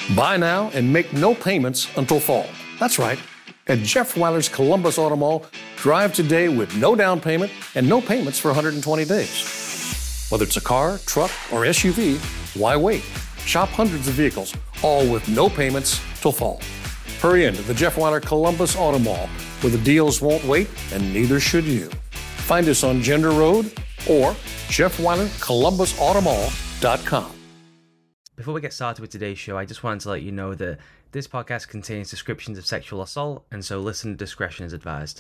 Buy now and make no payments until fall. That's right. At Jeff Weiler's Columbus Auto Mall, drive today with no down payment and no payments for 120 days. Whether it's a car, truck, or SUV, why wait? Shop hundreds of vehicles, all with no payments till fall. Hurry into the Jeff Weiler Columbus Auto Mall, where the deals won't wait and neither should you. Find us on Gender Road or JeffWeilerColumbusAutomall.com. Before we get started with today's show, I just wanted to let you know that this podcast contains descriptions of sexual assault, and so listener discretion is advised.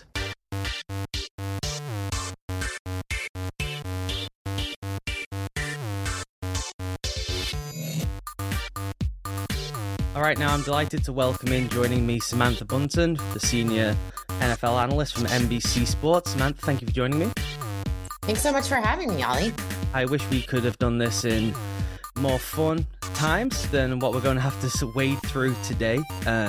All right, now I'm delighted to welcome in, joining me, Samantha Bunton, the senior NFL analyst from NBC Sports. Samantha, thank you for joining me. Thanks so much for having me, Ollie. I wish we could have done this in more fun times than what we're going to have to wade through today.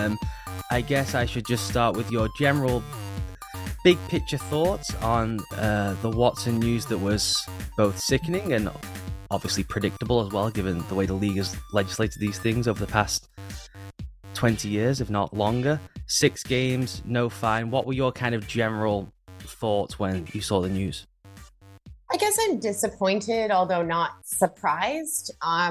I guess I should just start with your general big picture thoughts on the Watson news that was both sickening and obviously predictable as well, given the way the league has legislated these things over the past 20 years, if not longer. 6 games, no fine. What were your kind of general thoughts when you saw the news? I guess I'm disappointed, although not surprised.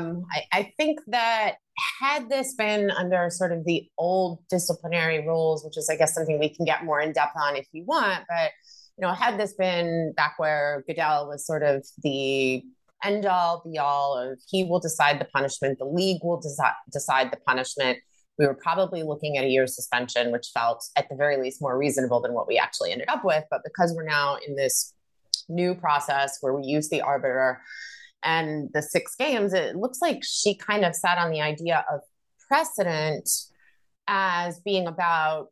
I think that had this been under sort of the old disciplinary rules, which is, I guess, something we can get more in depth on if you want, but, had this been back where Goodell was sort of the end all be all of he will decide the punishment, the league will decide the punishment, we were probably looking at a year's suspension, which felt at the very least more reasonable than what we actually ended up with. But because we're now in this new process where we use the arbiter and the 6 games, it looks like she kind of sat on the idea of precedent as being about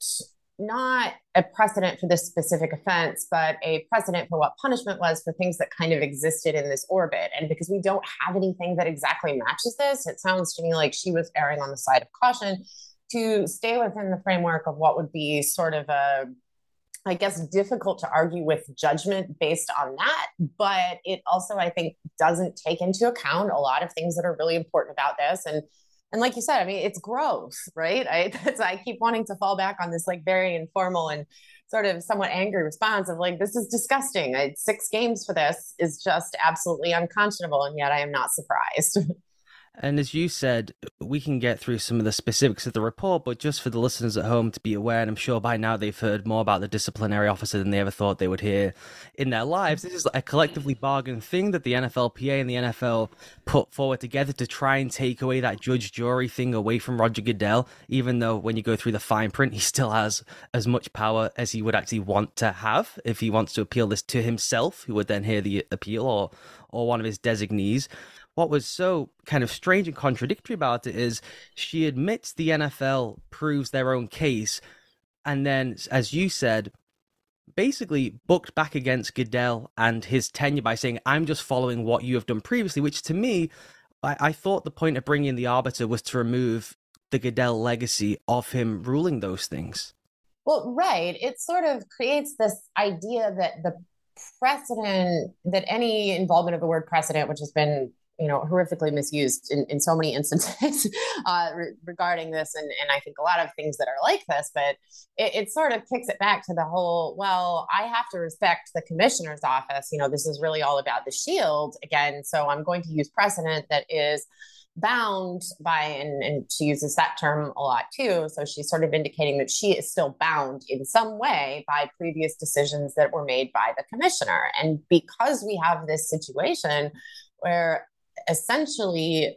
not a precedent for this specific offense, but a precedent for what punishment was for things that kind of existed in this orbit. And because we don't have anything that exactly matches this, it sounds to me like she was erring on the side of caution to stay within the framework of what would be sort of a, I guess, difficult to argue with judgment based on that. But it also, I think, doesn't take into account a lot of things that are really important about this. And like you said, I mean, it's growth, right? I keep wanting to fall back on this like very informal and sort of somewhat angry response of like, this is disgusting. 6 games for this is just absolutely unconscionable. And yet I am not surprised. And as you said, we can get through some of the specifics of the report, but just for the listeners at home to be aware, and I'm sure by now they've heard more about the disciplinary officer than they ever thought they would hear in their lives. This is a collectively bargained thing that the NFLPA and the NFL put forward together to try and take away that judge-jury thing away from Roger Goodell, even though when you go through the fine print, he still has as much power as he would actually want to have if he wants to appeal this to himself, who would then hear the appeal, or one of his designees. What was so kind of strange and contradictory about it is she admits the NFL proves their own case, and then, as you said, basically booked back against Goodell and his tenure by saying, I'm just following what you have done previously, which to me, I thought the point of bringing in the arbiter was to remove the Goodell legacy of him ruling those things. Well, right. It sort of creates this idea that the precedent, that any involvement of the word precedent, which has been horrifically misused in so many instances regarding this. And I think a lot of things that are like this, but it sort of kicks it back to the whole, well, I have to respect the commissioner's office. This is really all about the shield again. So I'm going to use precedent that is bound by, and she uses that term a lot too. So she's sort of indicating that she is still bound in some way by previous decisions that were made by the commissioner. And because we have this situation where essentially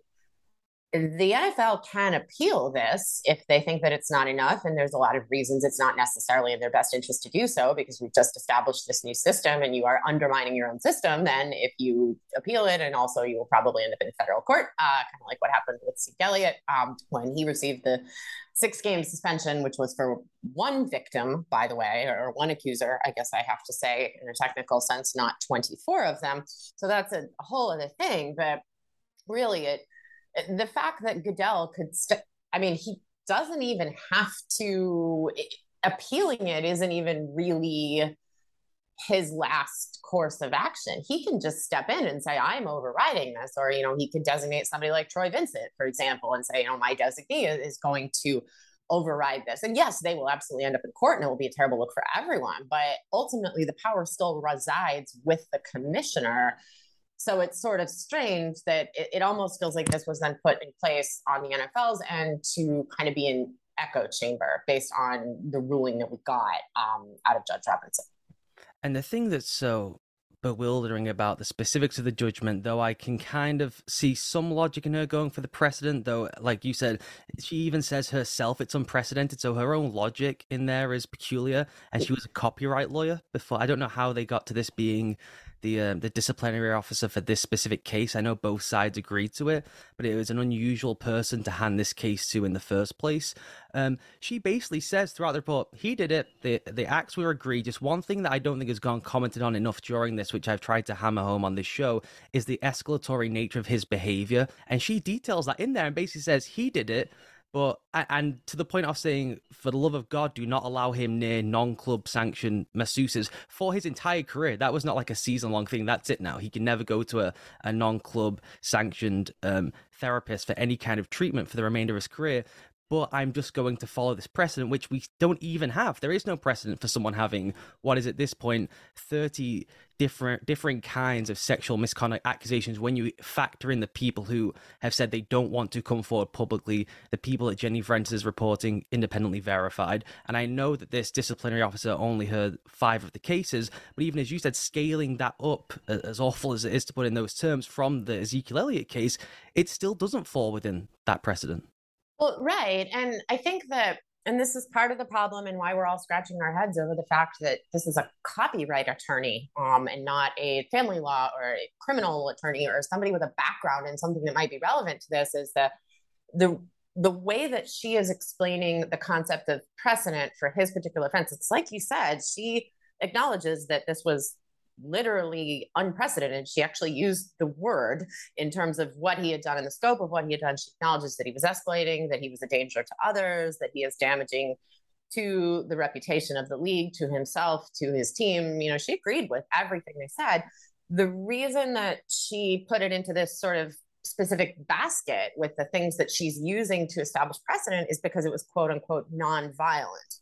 the NFL can appeal this if they think that it's not enough. And there's a lot of reasons it's not necessarily in their best interest to do so, because we've just established this new system and you are undermining your own system. Then if you appeal it, and also you will probably end up in federal court, kind of like what happened with Zeke Elliott when he received the 6-game suspension, which was for one victim, by the way, or one accuser, I guess I have to say in a technical sense, not 24 of them. So that's a whole other thing. But really, the fact that Goodell could, he doesn't even have to, appealing it isn't even really his last course of action. He can just step in and say, I'm overriding this. Or, he could designate somebody like Troy Vincent, for example, and say, my designee is going to override this. And yes, they will absolutely end up in court and it will be a terrible look for everyone. But ultimately, the power still resides with the commissioner. So it's sort of strange that it almost feels like this was then put in place on the NFL's end to kind of be an echo chamber based on the ruling that we got out of Judge Robinson. And the thing that's so bewildering about the specifics of the judgment, though I can kind of see some logic in her going for the precedent, though, like you said, she even says herself it's unprecedented, so her own logic in there is peculiar, and she was a copyright lawyer before. I don't know how they got to this being the disciplinary officer for this specific case. I know both sides agreed to it, but it was an unusual person to hand this case to in the first place. She basically says throughout the report, he did it, the acts were egregious. One thing that I don't think has gone commented on enough during this, which I've tried to hammer home on this show, is the escalatory nature of his behavior. And she details that in there and basically says he did it, but, and to the point of saying, for the love of God, do not allow him near non-club sanctioned masseuses for his entire career. That was not like a season-long thing. That's it now. He can never go to a non-club sanctioned therapist for any kind of treatment for the remainder of his career. But I'm just going to follow this precedent, which we don't even have. There is no precedent for someone having, what is at this point, 30 different kinds of sexual misconduct accusations when you factor in the people who have said they don't want to come forward publicly, the people that Jenny Vrentas is reporting independently verified. And I know that this disciplinary officer only heard 5 of the cases, but even as you said, scaling that up, as awful as it is to put in those terms, from the Ezekiel Elliott case, it still doesn't fall within that precedent. Well, right. And I think that, and this is part of the problem and why we're all scratching our heads over the fact that this is a copyright attorney and not a family law or a criminal attorney or somebody with a background in something that might be relevant to this, is that the way that she is explaining the concept of precedent for his particular offense, it's like you said, she acknowledges that this was literally unprecedented. She actually used the word in terms of what he had done and the scope of what he had done. She acknowledges that he was escalating, that he was a danger to others, that he is damaging to the reputation of the league, to himself, to his team. She agreed with everything they said. The reason that she put it into this sort of specific basket with the things that she's using to establish precedent is because it was quote unquote non-violent.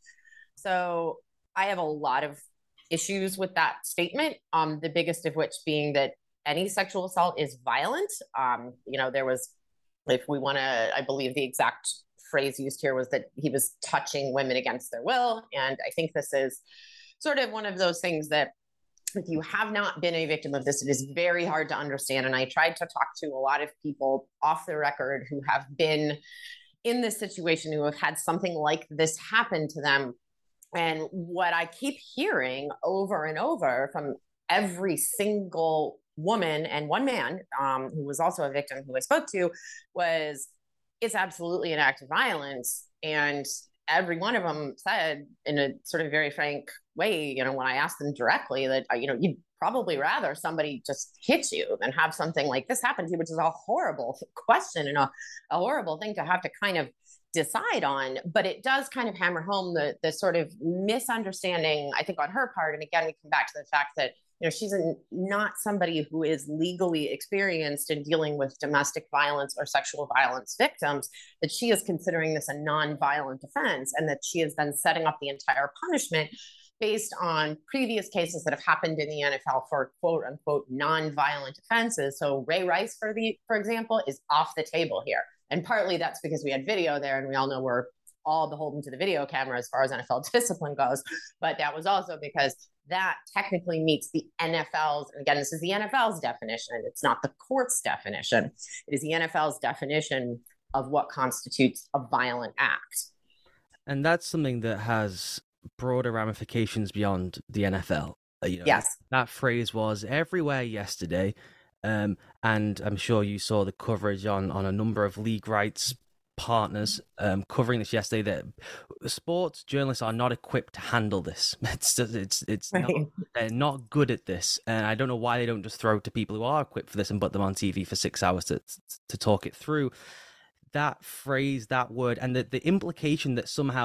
So I have a lot of issues with that statement, the biggest of which being that any sexual assault is violent. There was, if we want to, I believe the exact phrase used here was that he was touching women against their will. And I think this is sort of one of those things that if you have not been a victim of this, it is very hard to understand. And I tried to talk to a lot of people off the record who have been in this situation, who have had something like this happen to them. And what I keep hearing over and over from every single woman and one man who was also a victim who I spoke to was, it's absolutely an act of violence. And every one of them said in a sort of very frank way, when I asked them directly that, you'd probably rather somebody just hit you than have something like this happen to you, which is a horrible question and a horrible thing to have to kind of decide on. But it does kind of hammer home the sort of misunderstanding, I think, on her part. And again, we come back to the fact that she's not somebody who is legally experienced in dealing with domestic violence or sexual violence victims, that she is considering this a non-violent offense, and that she is then setting up the entire punishment based on previous cases that have happened in the NFL for quote unquote non-violent offenses. So Ray Rice, for example, is off the table here. And partly that's because we had video there, and we all know we're all beholden to the video camera as far as NFL discipline goes. But that was also because that technically meets the NFL's, and again, this is the NFL's definition. It's not the court's definition. It is the NFL's definition of what constitutes a violent act. And that's something that has broader ramifications beyond the NFL. Yes. That phrase was everywhere yesterday. And I'm sure you saw the coverage on a number of league rights partners covering this yesterday, that sports journalists are not equipped to handle this. It's right. They're not good at this. And I don't know why they don't just throw it to people who are equipped for this and put them on TV for 6 hours to talk it through. That phrase, that word, and the implication that somehow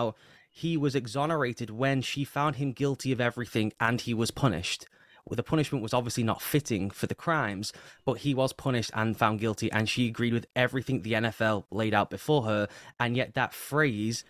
he was exonerated when she found him guilty of everything and he was punished. Well, the punishment was obviously not fitting for the crimes, but he was punished and found guilty, and she agreed with everything the NFL laid out before her. And yet that phrase,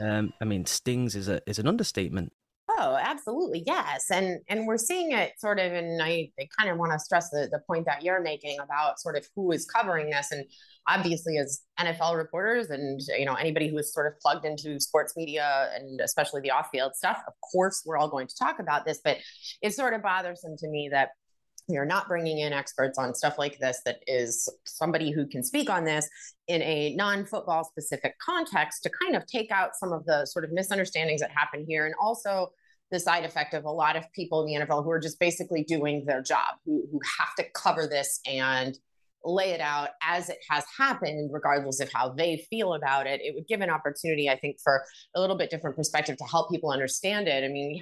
stings is an understatement. Oh, absolutely. Yes. And we're seeing it sort of, and I kind of want to stress the point that you're making about sort of who is covering this. And obviously as NFL reporters and, anybody who is sort of plugged into sports media and especially the off-field stuff, of course, we're all going to talk about this, but it's sort of bothersome to me that you're not bringing in experts on stuff like this, that is somebody who can speak on this in a non-football specific context to kind of take out some of the sort of misunderstandings that happen here. And also the side effect of a lot of people in the NFL who are just basically doing their job, who have to cover this and lay it out as it has happened, regardless of how they feel about it. It would give an opportunity, I think, for a little bit different perspective to help people understand it. I mean,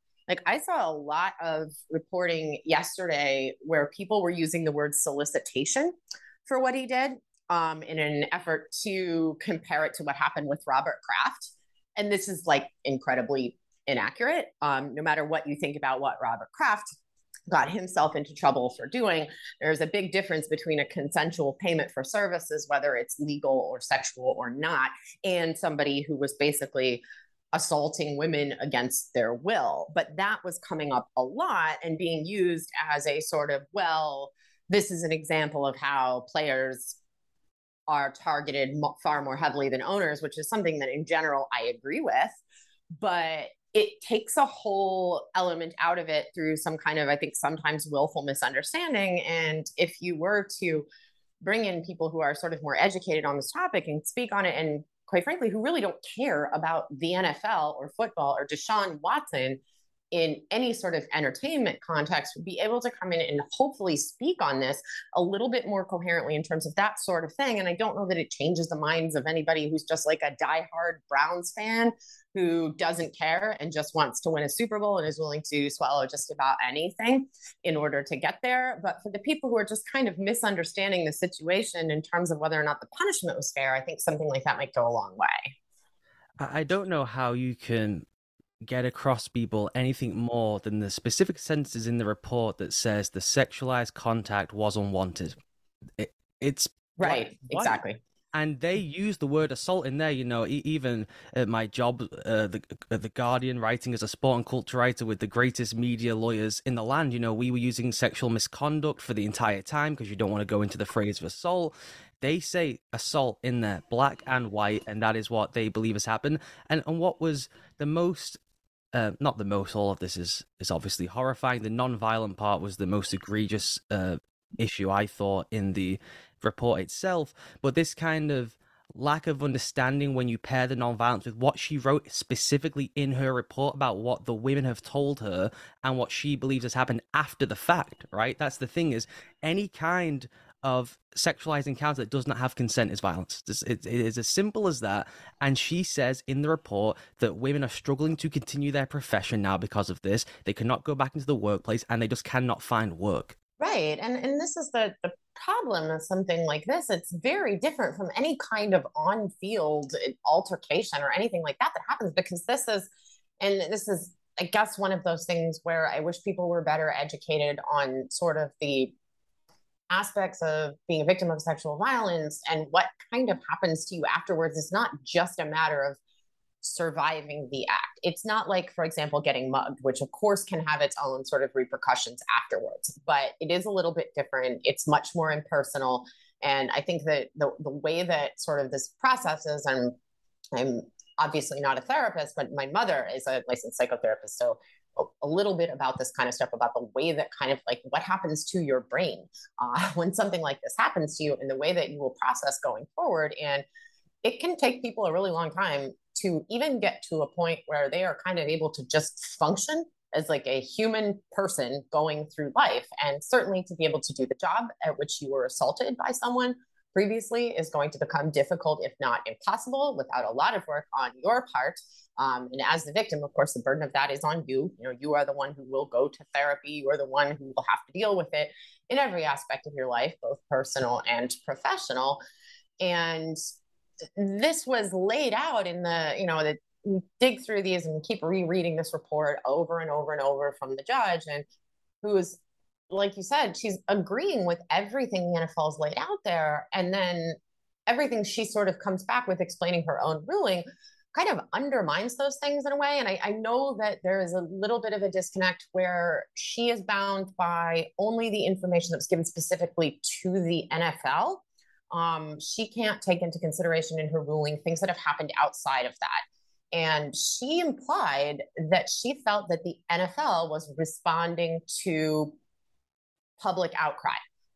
I saw a lot of reporting yesterday where people were using the word solicitation for what he did in an effort to compare it to what happened with Robert Kraft. And this is incredibly inaccurate. No matter what you think about what Robert Kraft got himself into trouble for doing, there's a big difference between a consensual payment for services, whether it's legal or sexual or not, and somebody who was basically assaulting women against their will. But that was coming up a lot and being used as a sort of, this is an example of how players are targeted far more heavily than owners, which is something that in general I agree with. But it takes a whole element out of it through some kind of, I think, sometimes willful misunderstanding. And if you were to bring in people who are sort of more educated on this topic and speak on it, and quite frankly, who really don't care about the NFL or football or Deshaun Watson in any sort of entertainment context, would be able to come in and hopefully speak on this a little bit more coherently in terms of that sort of thing. And I don't know that it changes the minds of anybody who's just like a diehard Browns fan who doesn't care and just wants to win a Super Bowl and is willing to swallow just about anything in order to get there. But for the people who are just kind of misunderstanding the situation in terms of whether or not the punishment was fair, I think something like that might go a long way. I don't know how you can get across people anything more than the specific sentences in the report that says the sexualized contact was unwanted. It's right. Exactly. And they use the word assault in there, even at my job, the Guardian, writing as a sport and culture writer with the greatest media lawyers in the land, we were using sexual misconduct for the entire time because you don't want to go into the phrase of assault. They say assault in there, black and white, and that is what they believe has happened. And what was the most, not the most, all of this is obviously horrifying. The non-violent part was the most egregious issue, I thought, in the report itself. But this kind of lack of understanding when you pair the non-violence with what she wrote specifically in her report about what the women have told her and what she believes has happened after the fact, right? That's the thing, is any kind of sexualized encounter that does not have consent is violence. It is as simple as that. And she says in the report that women are struggling to continue their profession now because of this. They cannot go back into the workplace and they just cannot find work. Right. And this is the problem of something like this. It's very different from any kind of on-field altercation or anything like that happens, because this is, I guess, one of those things where I wish people were better educated on sort of the aspects of being a victim of sexual violence and what kind of happens to you afterwards. It's not just a matter of surviving the act. It's not like, for example, getting mugged, which of course can have its own sort of repercussions afterwards, but it is a little bit different. It's much more impersonal. And I think that the way that sort of this process is, and I'm obviously not a therapist, but my mother is a licensed psychotherapist. So a little bit about this kind of stuff, about the way that kind of like what happens to your brain when something like this happens to you, and the way that you will process going forward. And it can take people a really long time to even get to a point where they are kind of able to just function as like a human person going through life. And certainly to be able to do the job at which you were assaulted by someone previously is going to become difficult, if not impossible, without a lot of work on your part. And as the victim, of course, the burden of that is on you. You are the one who will go to therapy. You are the one who will have to deal with it in every aspect of your life, both personal and professional. And this was laid out in the dig through these and keep rereading this report over and over and over from the judge, and who's, like you said, she's agreeing with everything the NFL's laid out there. And then everything she sort of comes back with explaining her own ruling kind of undermines those things in a way. And I know that there is a little bit of a disconnect where she is bound by only the information that was given specifically to the NFL. She can't take into consideration in her ruling things that have happened outside of that. And she implied that she felt that the NFL was responding to public outcry,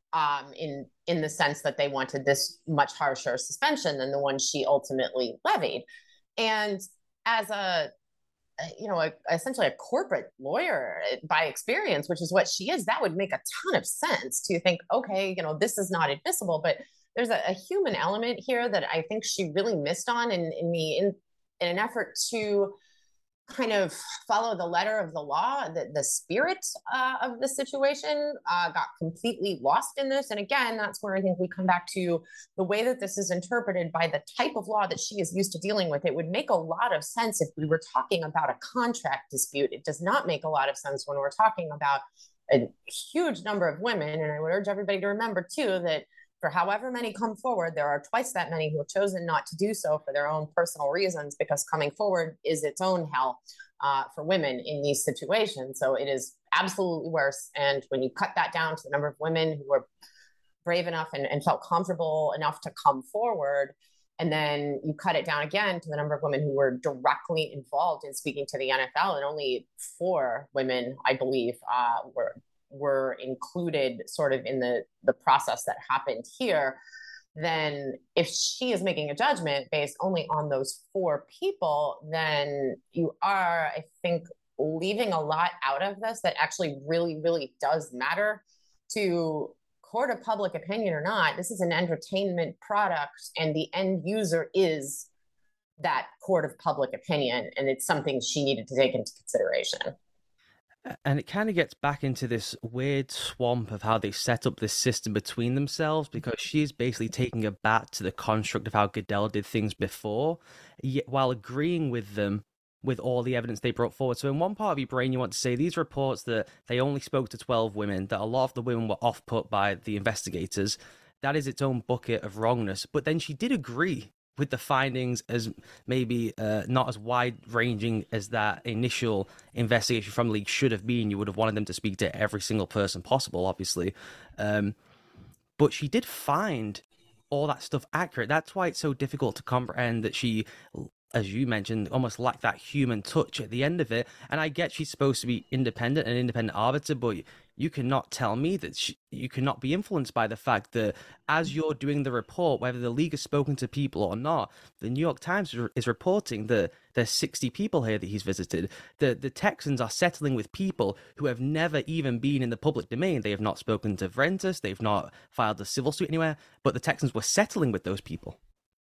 in the sense that they wanted this much harsher suspension than the one she ultimately levied. And as essentially a corporate lawyer by experience, which is what she is, that would make a ton of sense to think, okay, this is not admissible. But there's a human element here that I think she really missed on in an effort to kind of follow the letter of the law. The spirit of the situation got completely lost in this. And again, that's where I think we come back to the way that this is interpreted by the type of law that she is used to dealing with. It would make a lot of sense if we were talking about a contract dispute. It does not make a lot of sense when we're talking about a huge number of women. And I would urge everybody to remember too, that for however many come forward, there are twice that many who have chosen not to do so for their own personal reasons, because coming forward is its own hell for women in these situations. So it is absolutely worse. And when you cut that down to the number of women who were brave enough and felt comfortable enough to come forward, and then you cut it down again to the number of women who were directly involved in speaking to the NFL, and only 4 women, I believe, were included sort of in the process that happened here, then if she is making a judgment based only on those 4 people, then you are, I think, leaving a lot out of this that actually really, really does matter to court of public opinion or not. This is an entertainment product, and the end user is that court of public opinion. And it's something she needed to take into consideration. And it kind of gets back into this weird swamp of how they set up this system between themselves, because she's basically taking a bat to the construct of how Goodell did things before, yet while agreeing with them with all the evidence they brought forward. So in one part of your brain, you want to say these reports that they only spoke to 12 women, that a lot of the women were off-put by the investigators. That is its own bucket of wrongness. But then she did agree with the findings as maybe not as wide-ranging as that initial investigation from the league should have been. You would have wanted them to speak to every single person possible, obviously. But she did find all that stuff accurate. That's why it's so difficult to comprehend that she, as you mentioned, almost lacked that human touch at the end of it. And I get she's supposed to be independent, an independent arbiter, but you cannot tell me that you cannot be influenced by the fact that as you're doing the report, whether the league has spoken to people or not, the New York Times is reporting that there's 60 people here that he's visited. The Texans are settling with people who have never even been in the public domain. They have not spoken to Ventus. They've not filed a civil suit anywhere, but the Texans were settling with those people.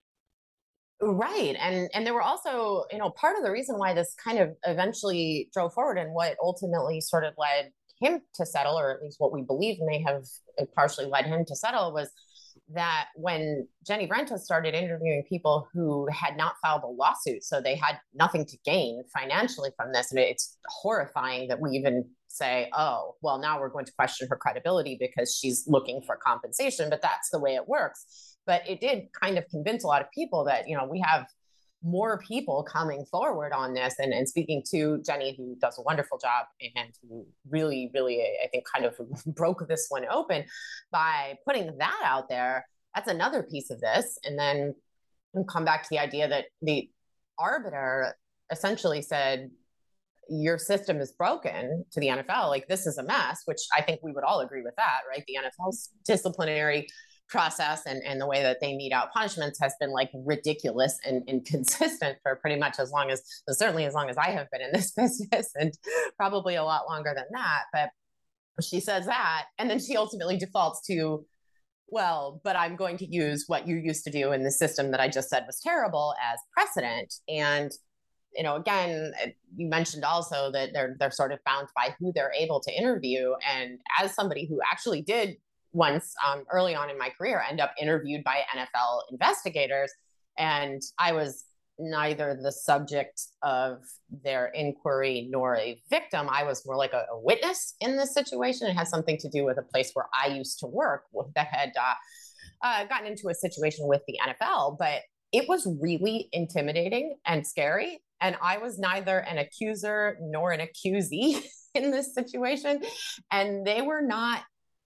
Right. And there were also, part of the reason why this kind of eventually drove forward and what ultimately sort of led him to settle, or at least what we believe may have partially led him to settle, was that when Jenny Vrentas started interviewing people who had not filed a lawsuit, so they had nothing to gain financially from this. And it's horrifying that we even say, oh, well, now we're going to question her credibility because she's looking for compensation, but that's the way it works. But it did kind of convince a lot of people that, we have more people coming forward on this and speaking to Jenny, who does a wonderful job and who really, really, I think, kind of broke this one open by putting that out there. That's another piece of this. And then we come back to the idea that the arbiter essentially said, your system is broken to the NFL. Like, this is a mess, which I think we would all agree with that, right? The NFL's disciplinary process and the way that they mete out punishments has been like ridiculous and inconsistent for pretty much certainly as long as I have been in this business, and probably a lot longer than that. But she says that, and then she ultimately defaults to, well, but I'm going to use what you used to do in the system that I just said was terrible as precedent. And again, you mentioned also that they're sort of bound by who they're able to interview. And as somebody who actually did once early on in my career end up interviewed by NFL investigators, and I was neither the subject of their inquiry nor a victim. I was more like a witness in this situation. It has something to do with a place where I used to work that had gotten into a situation with the NFL, but it was really intimidating and scary. And I was neither an accuser nor an accusee in this situation. And they were not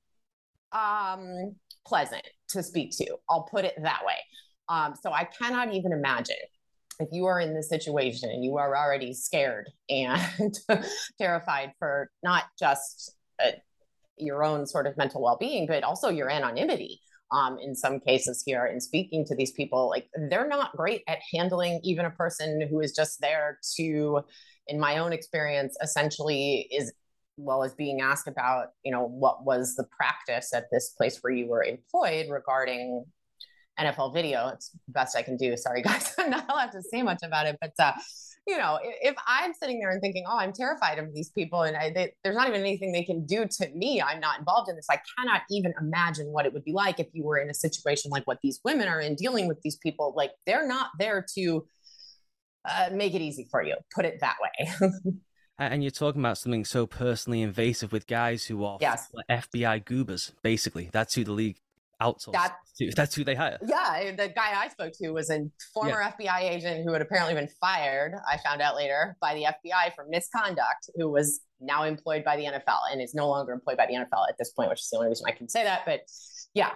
pleasant to speak to. I'll put it that way. So I cannot even imagine if you are in this situation and you are already scared and terrified for not just your own sort of mental well-being, but also your anonymity. In some cases here, in speaking to these people, like they're not great at handling even a person who is just there to, in my own experience, essentially is being asked about, what was the practice at this place where you were employed regarding NFL video. It's the best I can do. Sorry, guys, I'm not allowed to say much about it, but if I'm sitting there and thinking, oh, I'm terrified of these people and there's not even anything they can do to me, I'm not involved in this. I cannot even imagine what it would be like if you were in a situation like what these women are in, dealing with these people. Like they're not there to make it easy for you, put it that way. And you're talking about something so personally invasive with guys who are FBI goobers, basically. That's who the league outsourced to. That's who they hire. Yeah, the guy I spoke to was a former FBI agent who had apparently been fired, I found out later, by the FBI for misconduct, who was now employed by the NFL and is no longer employed by the NFL at this point, which is the only reason I can say that. But yeah,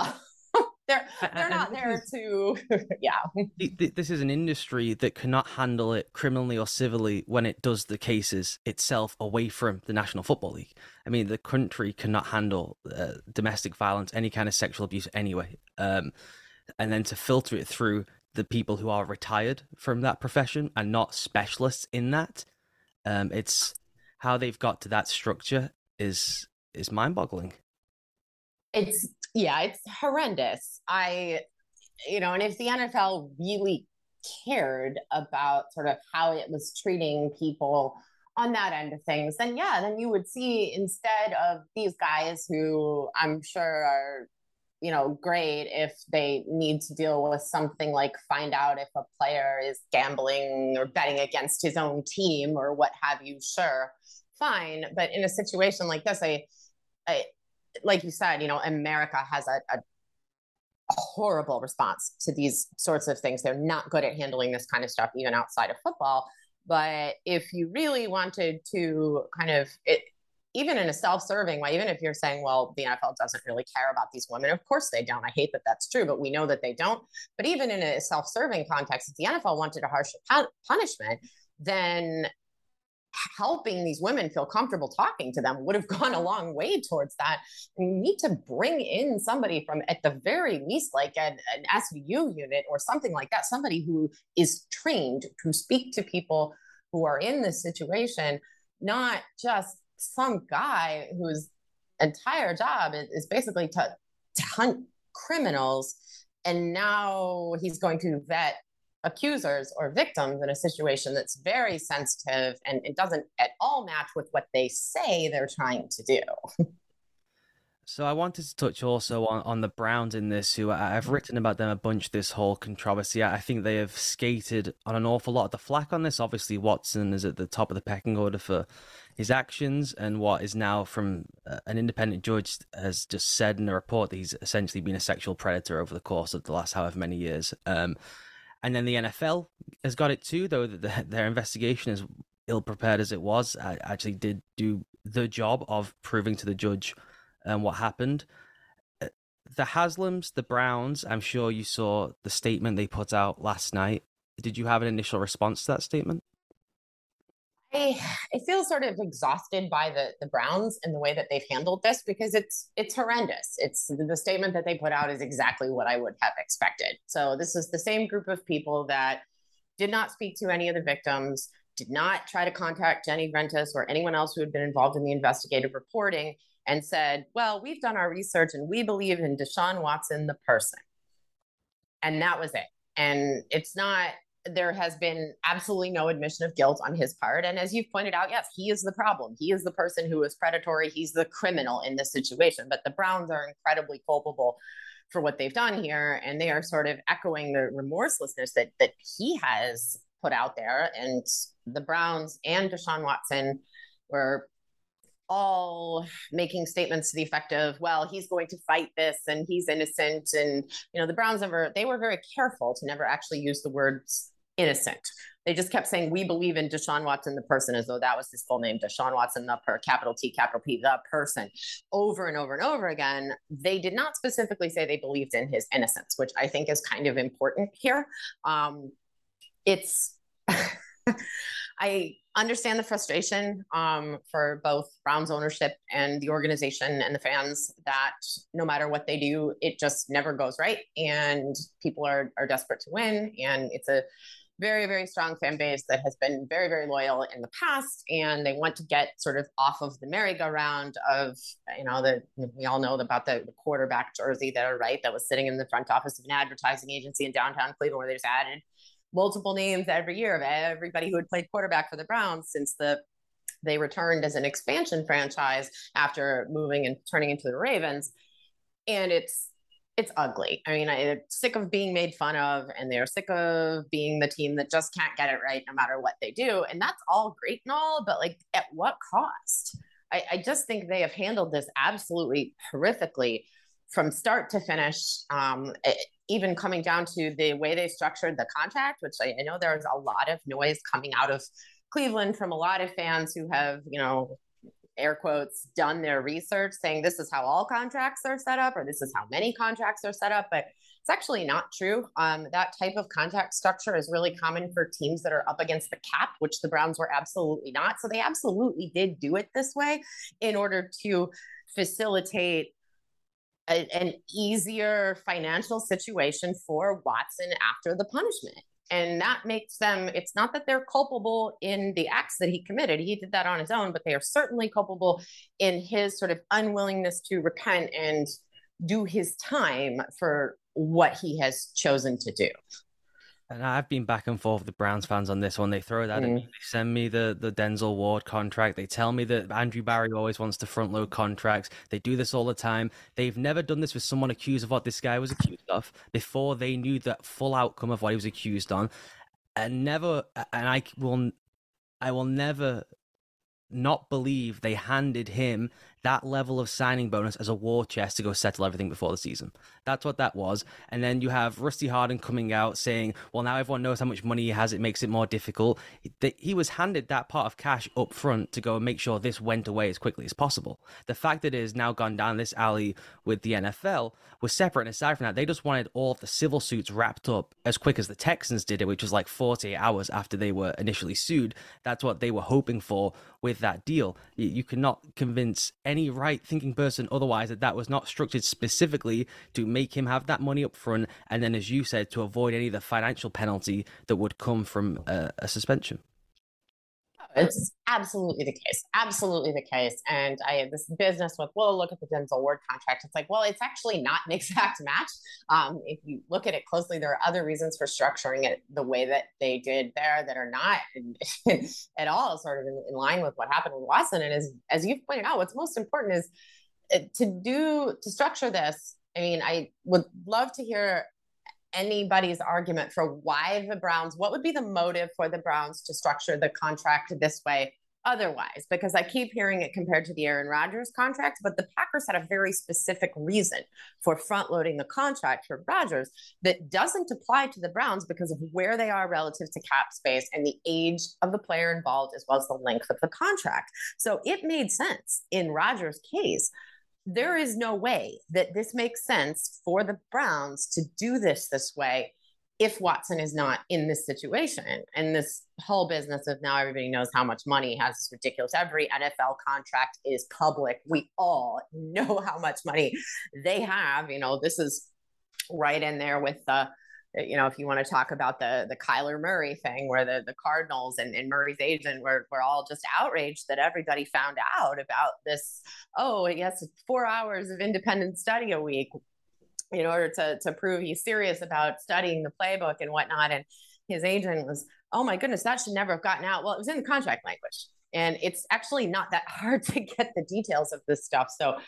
they're not there to, This is an industry that cannot handle it criminally or civilly when it does the cases itself away from the National Football League. I mean, the country cannot handle domestic violence, any kind of sexual abuse anyway. And then to filter it through the people who are retired from that profession and not specialists in that, it's how they've got to that structure is mind-boggling. It's horrendous. And if the NFL really cared about sort of how it was treating people on that end of things, then you would see, instead of these guys who I'm sure are, great if they need to deal with something like find out if a player is gambling or betting against his own team or what have you, sure, fine. But in a situation like this, I like you said, America has a horrible response to these sorts of things. They're not good at handling this kind of stuff, even outside of football. But if you really wanted to kind of, even in a self-serving way, even if you're saying, well, the NFL doesn't really care about these women, of course they don't. I hate that that's true, but we know that they don't. But even in a self-serving context, if the NFL wanted a harsher punishment, then helping these women feel comfortable talking to them would have gone a long way towards that. And you need to bring in somebody from, at the very least, like an SVU unit or something like that, somebody who is trained to speak to people who are in this situation, not just some guy whose entire job is basically to hunt criminals. And now he's going to vet accusers or victims in a situation that's very sensitive and it doesn't at all match with what they say they're trying to do. So I wanted to touch also on the Browns in this, who I've written about them a bunch, this whole controversy. I think they have skated on an awful lot of the flack on this. Obviously, Watson is at the top of the pecking order for his actions, and what is now from an independent judge has just said in a report that he's essentially been a sexual predator over the course of the last however many years. And then the NFL has got it too, though their investigation, as ill-prepared as it was, actually did do the job of proving to the judge what happened. The Haslams, the Browns, I'm sure you saw the statement they put out last night. Did you have an initial response to that statement? I feel sort of exhausted by the Browns and the way that they've handled this, because it's horrendous. It's the statement that they put out is exactly what I would have expected. So this is the same group of people that did not speak to any of the victims, did not try to contact Jenny Ventus or anyone else who had been involved in the investigative reporting, and said, well, we've done our research and we believe in Deshaun Watson, the person. And that was it. And there has been absolutely no admission of guilt on his part. And as you've pointed out, yes, he is the problem. He is the person who is predatory. He's the criminal in this situation. But the Browns are incredibly culpable for what they've done here. And they are sort of echoing the remorselessness that he has put out there. And the Browns and Deshaun Watson were all making statements to the effect of, well, he's going to fight this and he's innocent. And, the Browns they were very careful to never actually use the words innocent. They just kept saying, we believe in Deshaun Watson, the person, as though that was his full name, Deshaun Watson, capital T, capital P, the person, over and over and over again. They did not specifically say they believed in his innocence, which I think is kind of important here. I understand the frustration for both Browns ownership and the organization and the fans that no matter what they do, it just never goes right. And people are desperate to win. And it's a very, very strong fan base that has been very, very loyal in the past. And they want to get sort of off of the merry-go-round of, we all know about the quarterback jersey that was sitting in the front office of an advertising agency in downtown Cleveland, where they just added multiple names every year of everybody who had played quarterback for the Browns since they returned as an expansion franchise after moving and turning into the Ravens. And it's ugly. I mean, they're sick of being made fun of, and they're sick of being the team that just can't get it right no matter what they do. And that's all great and all, but at what cost? I just think they have handled this absolutely horrifically from start to finish. Even coming down to the way they structured the contract, which I know there's a lot of noise coming out of Cleveland from a lot of fans who have, air quotes, done their research saying this is how all contracts are set up, or this is how many contracts are set up. But it's actually not true. That type of contract structure is really common for teams that are up against the cap, which the Browns were absolutely not. So they absolutely did do it this way in order to facilitate an easier financial situation for Watson after the punishment. And that makes them, it's not that they're culpable in the acts that he committed. He did that on his own, but they are certainly culpable in his sort of unwillingness to repent and do his time for what he has chosen to do. And I've been back and forth with the Browns fans on this one. They throw that at me. They send me the Denzel Ward contract. They tell me that Andrew Barry always wants to front load contracts. They do this all the time. They've never done this with someone accused of what this guy was accused of before they knew the full outcome of what he was accused on. And I will never not believe they handed him that level of signing bonus as a war chest to go settle everything before the season. That's what that was. And then you have Rusty Harden coming out saying, well, now everyone knows how much money he has. It makes it more difficult. He was handed that part of cash up front to go and make sure this went away as quickly as possible. The fact that it has now gone down this alley with the NFL was separate. And aside from that, they just wanted all of the civil suits wrapped up as quick as the Texans did it, which was 48 hours after they were initially sued. That's what they were hoping for with that deal. You cannot convince any right-thinking person otherwise that was not structured specifically to make him have that money up front, and then, as you said, to avoid any of the financial penalty that would come from a suspension. It's absolutely the case. Absolutely the case. And I have this business with, well, look at the Denzel Ward contract. It's well, it's actually not an exact match. If you look at it closely, there are other reasons for structuring it the way that they did there that are not at all sort of in line with what happened with Watson. And as you've pointed out, what's most important is to structure this. I mean, I would love to hear anybody's argument for why the Browns, what would be the motive for the Browns to structure the contract this way otherwise? Because I keep hearing it compared to the Aaron Rodgers contract, but the Packers had a very specific reason for front loading the contract for Rodgers that doesn't apply to the Browns because of where they are relative to cap space and the age of the player involved, as well as the length of the contract. So it made sense in Rodgers' case. There is no way that this makes sense for the Browns to do this way if Watson is not in this situation. And this whole business of now everybody knows how much money he has is ridiculous. Every NFL contract is public. We all know how much money they have. This is right in there with if you want to talk about the Kyler Murray thing, where the Cardinals and Murray's agent were all just outraged that everybody found out about this. Oh, yes, 4 hours of independent study a week in order to prove he's serious about studying the playbook and whatnot. And his agent was, oh my goodness, that should never have gotten out. Well, it was in the contract language. And it's actually not that hard to get the details of this stuff. So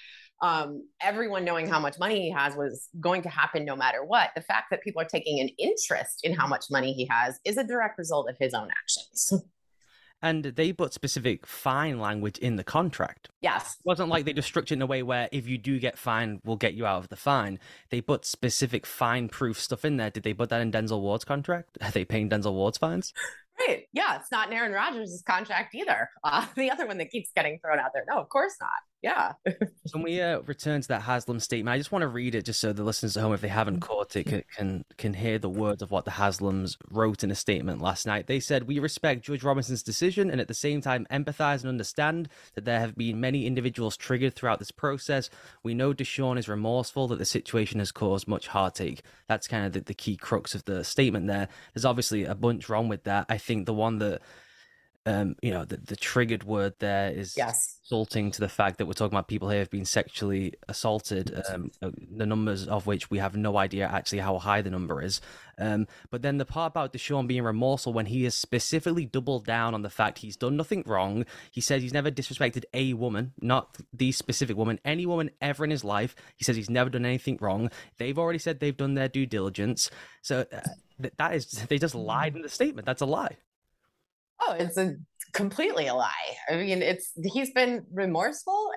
Everyone knowing how much money he has was going to happen no matter what. The fact that people are taking an interest in how much money he has is a direct result of his own actions. And they put specific fine language in the contract. Yes. It wasn't like they just structured in a way where if you do get fined, we'll get you out of the fine. They put specific fine-proof stuff in there. Did they put that in Denzel Ward's contract? Are they paying Denzel Ward's fines? Right. Yeah, it's not in Aaron Rodgers' contract either. The other one that keeps getting thrown out there. No, of course not. Yeah. When we return to that Haslam statement, I just want to read it just so the listeners at home, if they haven't caught it, can hear the words of what the Haslams wrote in a statement last night. They said, "We respect Judge Robinson's decision and at the same time empathize and understand that there have been many individuals triggered throughout this process. We know Deshaun is remorseful that the situation has caused much heartache." That's kind of the key crux of the statement there. There's obviously a bunch wrong with that. I think the one that the triggered word there is insulting to the fact that we're talking about people here have been sexually assaulted, the numbers of which we have no idea actually how high the number is. But then the part about Deshaun being remorseful when he has specifically doubled down on the fact he's done nothing wrong. He says he's never disrespected a woman, not the specific woman, any woman ever in his life. He says he's never done anything wrong. They've already said they've done their due diligence. So that is, they just lied in the statement. That's a lie. Oh, it's completely a lie. I mean, he's been remorseful.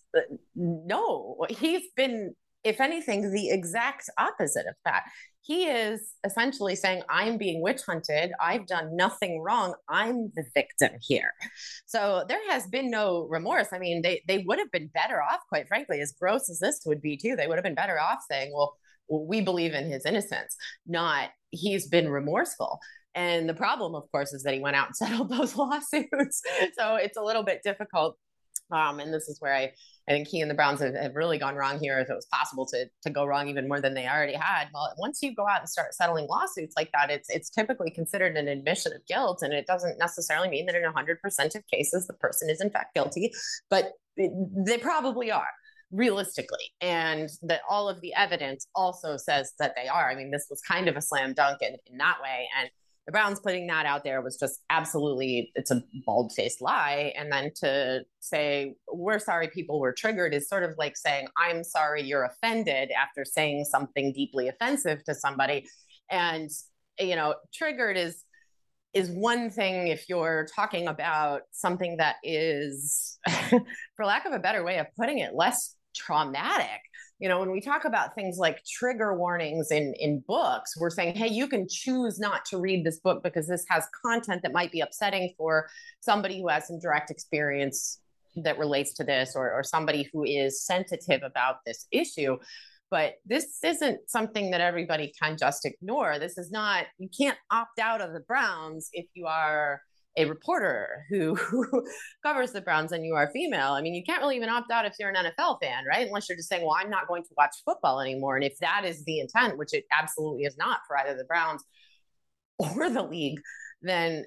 No, he's been, if anything, the exact opposite of that. He is essentially saying, I'm being witch hunted. I've done nothing wrong. I'm the victim here. So there has been no remorse. I mean, they would have been better off, quite frankly, as gross as this would be too. They would have been better off saying, well, we believe in his innocence, not he's been remorseful. And the problem, of course, is that he went out and settled those lawsuits. So it's a little bit difficult. And this is where I think he and the Browns have really gone wrong here. If it was possible to go wrong even more than they already had. Well, once you go out and start settling lawsuits like that, it's typically considered an admission of guilt. And it doesn't necessarily mean that in 100% of cases, the person is in fact guilty, but they probably are, realistically, and that all of the evidence also says that they are. I mean, this was kind of a slam dunk in that way. And the Browns putting that out there was just absolutely, it's a bald-faced lie. And then to say, we're sorry people were triggered is sort of like saying, I'm sorry you're offended after saying something deeply offensive to somebody. And, triggered is one thing if you're talking about something that is, for lack of a better way of putting it, less traumatic. When we talk about things like trigger warnings in books, we're saying, hey, you can choose not to read this book because this has content that might be upsetting for somebody who has some direct experience that relates to this, or somebody who is sensitive about this issue. But this isn't something that everybody can just ignore. This is not, you can't opt out of the Browns if you are a reporter who covers the Browns and you are female. I mean, you can't really even opt out if you're an NFL fan, right? Unless you're just saying, well, I'm not going to watch football anymore. And if that is the intent, which it absolutely is not for either the Browns or the league, then,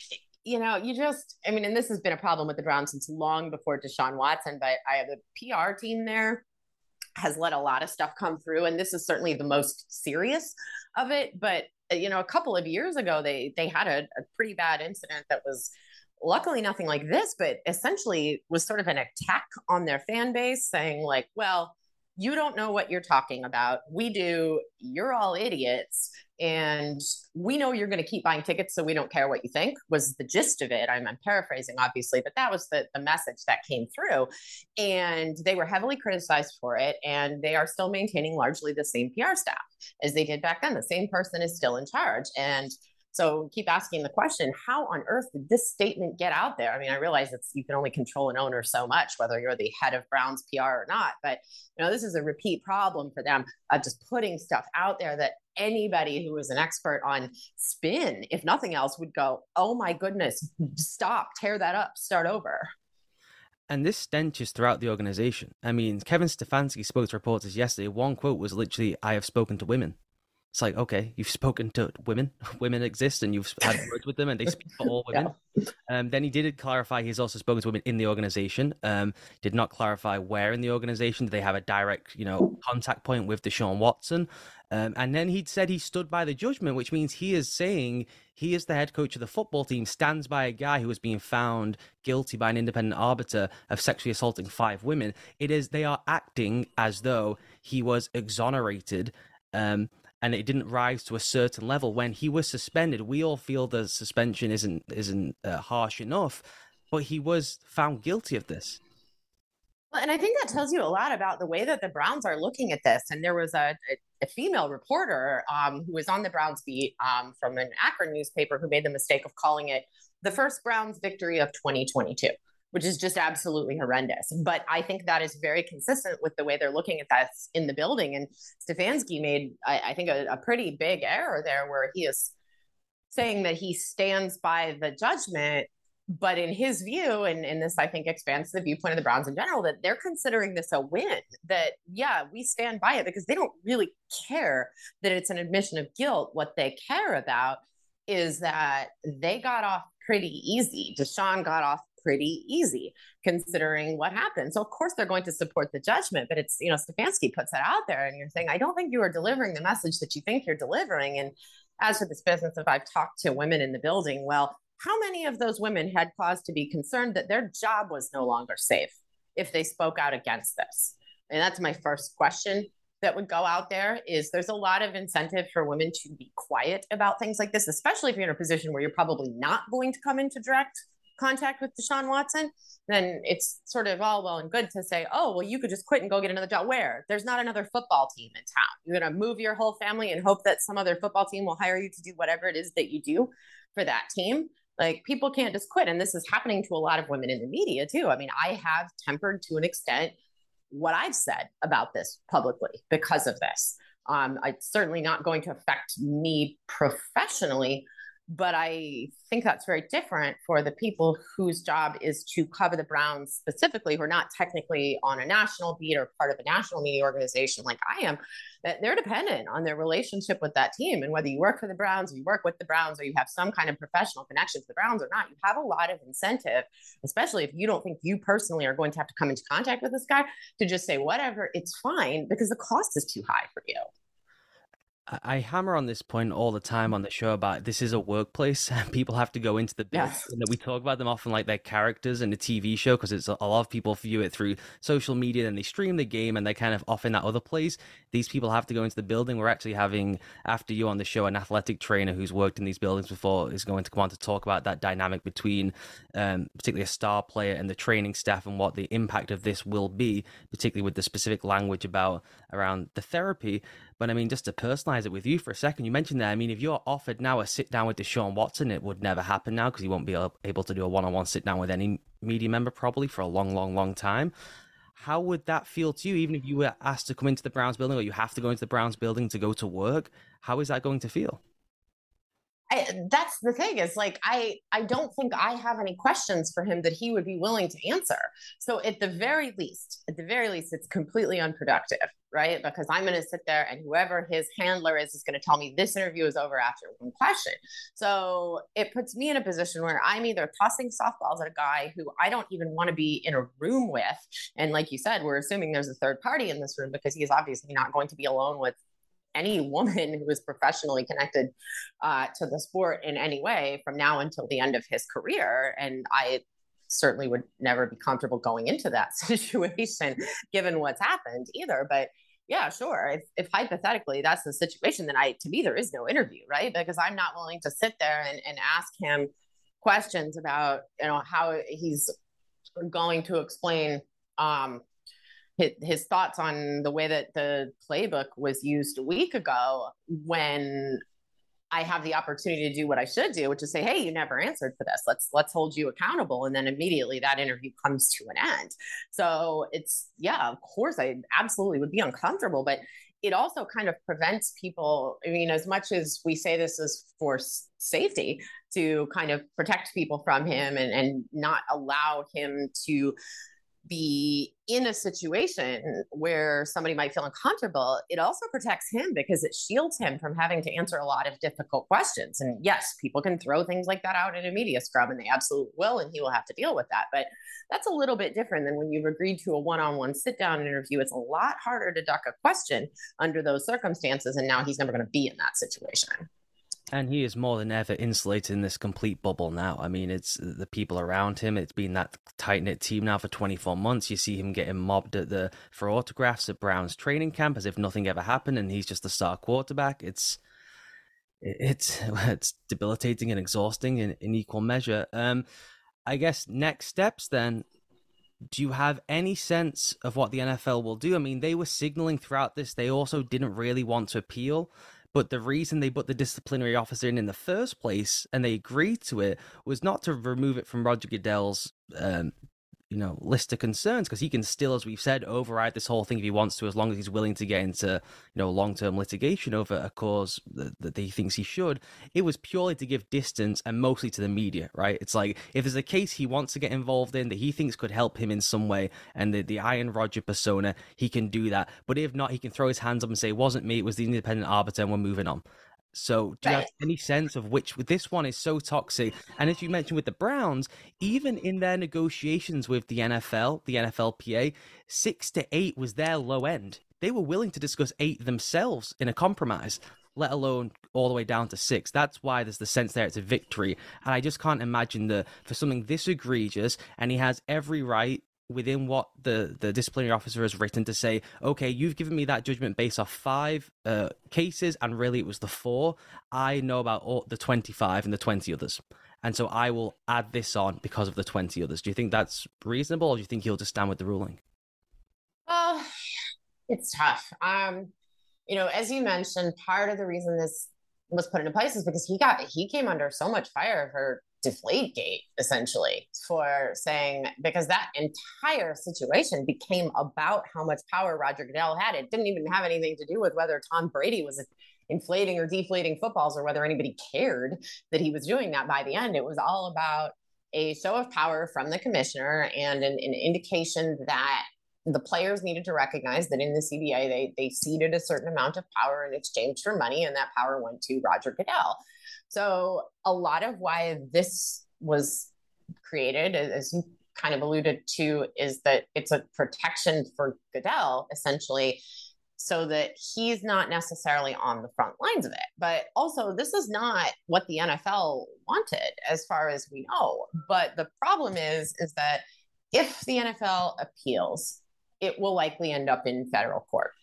and this has been a problem with the Browns since long before Deshaun Watson, but I have a PR team there has let a lot of stuff come through. And this is certainly the most serious of it. But a couple of years ago, they had a pretty bad incident that was luckily nothing like this, but essentially was sort of an attack on their fan base saying like, well, you don't know what you're talking about. We do. You're all idiots. And we know you're going to keep buying tickets, so we don't care what you think, was the gist of it. I'm paraphrasing, obviously, but that was the message that came through. And they were heavily criticized for it. And they are still maintaining largely the same PR staff as they did back then. The same person is still in charge. And so keep asking the question, how on earth did this statement get out there? I mean, I realize you can only control an owner so much, whether you're the head of Browns PR or not. But, this is a repeat problem for them, just putting stuff out there that anybody who is an expert on spin, if nothing else, would go, oh my goodness, stop, tear that up, start over. And this stenches throughout the organization. I mean, Kevin Stefanski spoke to reporters yesterday. One quote was literally, I have spoken to women. It's like, okay, you've spoken to women. Women exist, and you've had words with them, and they speak for all women. Then he did clarify he's also spoken to women in the organization. Did not clarify where in the organization. Did they have a direct, contact point with Deshaun Watson? And then he said he stood by the judgment, which means he is saying he is the head coach of the football team, stands by a guy who was being found guilty by an independent arbiter of sexually assaulting 5 women. They are acting as though he was exonerated. And it didn't rise to a certain level when he was suspended. We all feel the suspension isn't harsh enough, but he was found guilty of this. Well, and I think that tells you a lot about the way that the Browns are looking at this. And there was a female reporter who was on the Browns beat from an Akron newspaper who made the mistake of calling it the first Browns victory of 2022. Which is just absolutely horrendous. But I think that is very consistent with the way they're looking at that in the building. And Stefanski made, I think, a pretty big error there where he is saying that he stands by the judgment. But in his view, and this, I think, expands the viewpoint of the Browns in general, that they're considering this a win. That, yeah, we stand by it because they don't really care that it's an admission of guilt. What they care about is that they got off pretty easy. Deshaun got off pretty easy considering what happened. So of course they're going to support the judgment, but it's, Stefanski puts that out there and you're saying, I don't think you are delivering the message that you think you're delivering. And as for this business of I've talked to women in the building, well, how many of those women had cause to be concerned that their job was no longer safe if they spoke out against this? And that's my first question that would go out there is there's a lot of incentive for women to be quiet about things like this, especially if you're in a position where you're probably not going to come into direct contact with Deshaun Watson, then it's sort of all well and good to say, oh, well, you could just quit and go get another job. Where? There's not another football team in town. You're going to move your whole family and hope that some other football team will hire you to do whatever it is that you do for that team. Like, people can't just quit. And this is happening to a lot of women in the media too. I mean, I have tempered to an extent what I've said about this publicly because of this. It's certainly not going to affect me professionally, but I think that's very different for the people whose job is to cover the Browns specifically, who are not technically on a national beat or part of a national media organization like I am, that they're dependent on their relationship with that team. And whether you work for the Browns or you work with the Browns or you have some kind of professional connection to the Browns or not, you have a lot of incentive, especially if you don't think you personally are going to have to come into contact with this guy, to just say, whatever, it's fine, because the cost is too high for you. I hammer on this point all the time on the show about this is a workplace and people have to go into the business. Yes. And that we talk about them often like they're characters in a TV show because it's a lot of people view it through social media and they stream the game and they're kind of off in that other place. These people have to go into the building. We're actually having, after you on the show, an athletic trainer who's worked in these buildings before is going to come on to talk about that dynamic between particularly a star player and the training staff and what the impact of this will be, particularly with the specific language around the therapy. But I mean, just to personalize it with you for a second, you mentioned that, I mean, if you're offered now a sit down with Deshaun Watson, it would never happen now because he won't be able to do a one-on-one sit down with any media member probably for a long, long, long time. How would that feel to you, even if you were asked to come into the Browns building or you have to go into the Browns building to go to work? How is that going to feel? That's the thing is, like, I don't think I have any questions for him that he would be willing to answer. So at the very least, it's completely unproductive, right? Because I'm going to sit there and whoever his handler is going to tell me this interview is over after one question. So it puts me in a position where I'm either tossing softballs at a guy who I don't even want to be in a room with. And like you said, we're assuming there's a third party in this room because he is obviously not going to be alone with any woman who is professionally connected to the sport in any way from now until the end of his career. And I certainly would never be comfortable going into that situation given what's happened either. But yeah, sure. If hypothetically that's the situation, then to me, there is no interview, right? Because I'm not willing to sit there and ask him questions about, how he's going to explain, his thoughts on the way that the playbook was used a week ago, when I have the opportunity to do what I should do, which is say, hey, you never answered for this. Let's hold you accountable. And then immediately that interview comes to an end. So of course I absolutely would be uncomfortable, but it also kind of prevents people. I mean, as much as we say this is for safety, to kind of protect people from him and not allow him to be in a situation where somebody might feel uncomfortable, it also protects him because it shields him from having to answer a lot of difficult questions. And yes, people can throw things like that out in a media scrum, and they absolutely will, and he will have to deal with that. But that's a little bit different than when you've agreed to a one-on-one sit-down interview. It's a lot harder to duck a question under those circumstances, and now he's never going to be in that situation. And he is more than ever insulated in this complete bubble now. I mean, it's the people around him. It's been that tight-knit team now for 24 months. You see him getting mobbed for autographs at Brown's training camp as if nothing ever happened, and he's just the star quarterback. It's debilitating and exhausting in equal measure. I guess next steps then. Do you have any sense of what the NFL will do? I mean, they were signaling throughout this they also didn't really want to appeal. But the reason they put the disciplinary officer in the first place, and they agreed to it, was not to remove it from Roger Goodell's, list of concerns, because he can still, as we've said, override this whole thing if he wants to, as long as he's willing to get into, long-term litigation over a cause that he thinks he should. It was purely to give distance, and mostly to the media, right? It's like, if there's a case he wants to get involved in that he thinks could help him in some way, and the Iron Roger persona, he can do that. But if not, he can throw his hands up and say, it wasn't me, it was the independent arbiter, and we're moving on. So do you have any sense of which this one is so toxic? And as you mentioned with the Browns, even in their negotiations with the NFL, the NFLPA, 6 to 8 was their low end. They were willing to discuss 8 themselves in a compromise, let alone all the way down to 6. That's why there's the sense there it's a victory. And I just can't imagine for something this egregious, and he has every right within what the disciplinary officer has written to say, okay, you've given me that judgment based off 5 cases, and really it was the 4. I know about all the 25 and the 20 others. And so I will add this on because of the 20 others. Do you think that's reasonable, or do you think he'll just stand with the ruling? Well, it's tough. As you mentioned, part of the reason this was put into place is because he came under so much fire for Deflategate, essentially, for saying, because that entire situation became about how much power Roger Goodell had. It didn't even have anything to do with whether Tom Brady was inflating or deflating footballs, or whether anybody cared that he was doing that. By the end, it was all about a show of power from the commissioner and an indication that the players needed to recognize that in the CBA, they ceded a certain amount of power in exchange for money, and that power went to Roger Goodell. So a lot of why this was created, as you kind of alluded to, is that it's a protection for Goodell, essentially, so that he's not necessarily on the front lines of it. But also, this is not what the NFL wanted, as far as we know. But the problem is that if the NFL appeals, it will likely end up in federal court.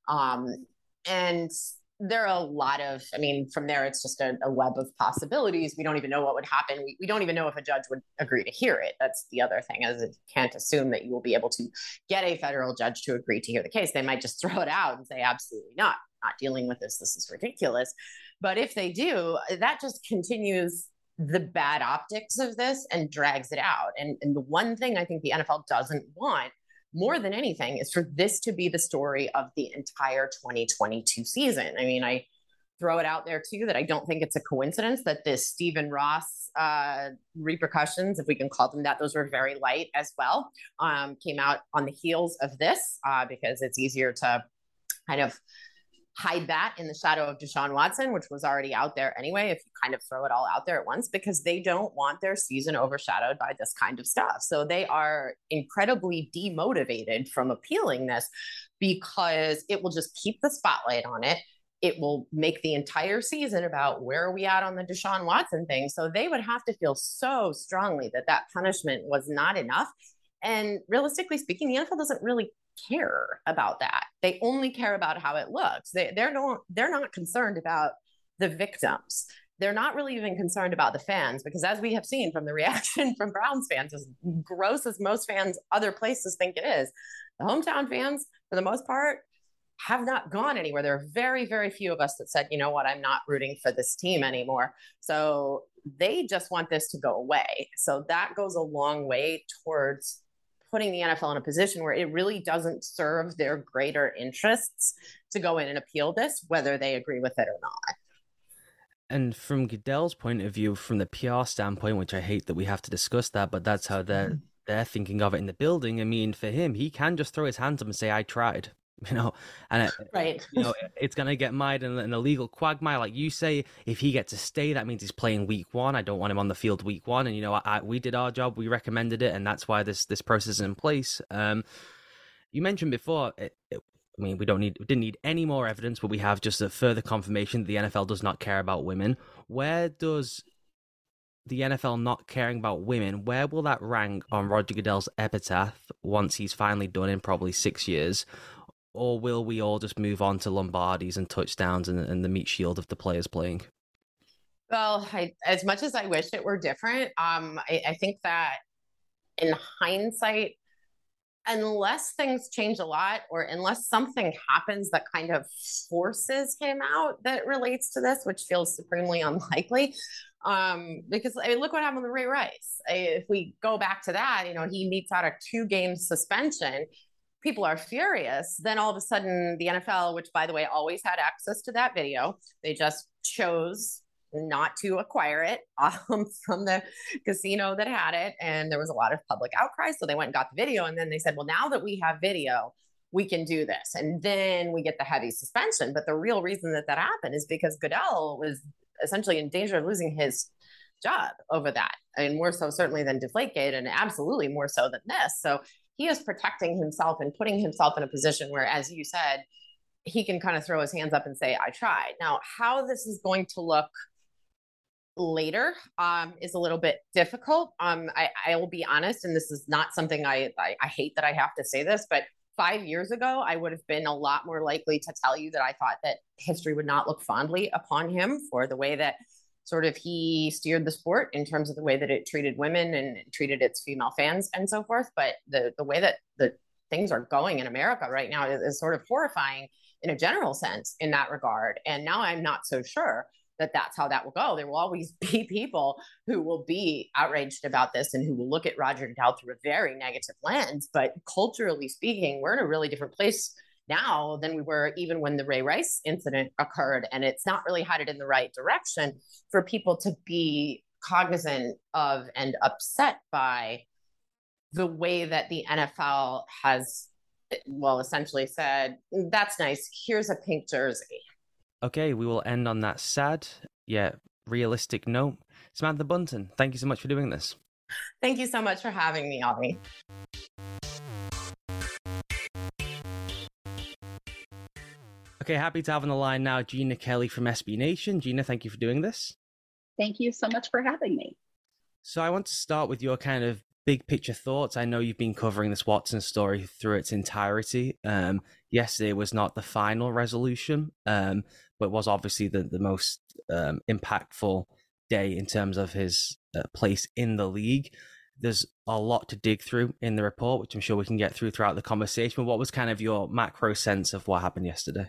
And there are a lot of, from there, it's just a web of possibilities. We don't even know what would happen. We don't even know if a judge would agree to hear it. That's the other thing, is you can't assume that you will be able to get a federal judge to agree to hear the case. They might just throw it out and say, absolutely not dealing with this. This is ridiculous. But if they do, that just continues the bad optics of this and drags it out. And the one thing I think the NFL doesn't want more than anything is for this to be the story of the entire 2022 season. I throw it out there too that I don't think it's a coincidence that this Stephen Ross repercussions, if we can call them that, those were very light as well, came out on the heels of this, because it's easier to kind of hide that in the shadow of Deshaun Watson, which was already out there anyway, if you kind of throw it all out there at once, because they don't want their season overshadowed by this kind of stuff. So they are incredibly demotivated from appealing this, because it will just keep the spotlight on it. It will make the entire season about where are we at on the Deshaun Watson thing. So they would have to feel so strongly that punishment was not enough. And realistically speaking, the NFL doesn't really care about that. They only care about how it looks. They're not concerned about the victims. They're not really even concerned about the fans, because as we have seen from the reaction from Browns fans, as gross as most fans other places think it is, the hometown fans, for the most part, have not gone anywhere. There are very, very few of us that said, you know what, I'm not rooting for this team anymore. So they just want this to go away. So that goes a long way towards putting the NFL in a position where it really doesn't serve their greater interests to go in and appeal this, whether they agree with it or not. And from Goodell's point of view, from the PR standpoint, which I hate that we have to discuss that, but that's how they're thinking of it in the building. I mean, for him, he can just throw his hands up and say, I tried. And right. It's going to get mired in an illegal quagmire. Like you say, if he gets a stay, that means he's playing week one. I don't want him on the field week one. And, we did our job. We recommended it. And that's why this process is in place. You mentioned before, we didn't need any more evidence, but we have just a further confirmation that the NFL does not care about women. Where does the NFL not caring about women, where will that rank on Roger Goodell's epitaph once he's finally done in probably 6 years? Or will we all just move on to Lombardis and touchdowns and the meat shield of the players playing? Well, as much as I wish it were different, I think that in hindsight, unless things change a lot or unless something happens that kind of forces him out that relates to this, which feels supremely unlikely, because look what happened with Ray Rice. If we go back to that, he meets out a 2-game suspension. People are furious. Then all of a sudden the NFL, which by the way, always had access to that video, they just chose not to acquire it from the casino that had it. And there was a lot of public outcry. So they went and got the video. And then they said, well, now that we have video, we can do this. And then we get the heavy suspension. But the real reason that happened is because Goodell was essentially in danger of losing his job over that. And more so certainly than Deflategate, and absolutely more so than this. So he is protecting himself and putting himself in a position where, as you said, he can kind of throw his hands up and say, I tried. Now, how this is going to look later is a little bit difficult. I will be honest, and this is not something I hate that I have to say this, but 5 years ago, I would have been a lot more likely to tell you that I thought that history would not look fondly upon him for the way that sort of he steered the sport in terms of the way that it treated women and treated its female fans and so forth. But the way that the things are going in America right now is sort of horrifying in a general sense in that regard. And now I'm not so sure that that's how that will go. There will always be people who will be outraged about this and who will look at Roger Goodell through a very negative lens. But culturally speaking, we're in a really different place now than we were even when the Ray Rice incident occurred. And it's not really headed in the right direction for people to be cognizant of and upset by the way that the NFL has, well, essentially said, that's nice, here's a pink jersey. Okay, we will end on that sad yet realistic note. Samantha Bunton, thank you so much for doing this. Thank you so much for having me, Avi. Okay, happy to have on the line now Gina Kelly from SB Nation. Gina, thank you for doing this. Thank you so much for having me. So I want to start with your kind of big picture thoughts. I know you've been covering this Watson story through its entirety. Yesterday was not the final resolution, but was obviously the most impactful day in terms of his place in the league. There's a lot to dig through in the report, which I'm sure we can get through throughout the conversation. But what was kind of your macro sense of what happened yesterday?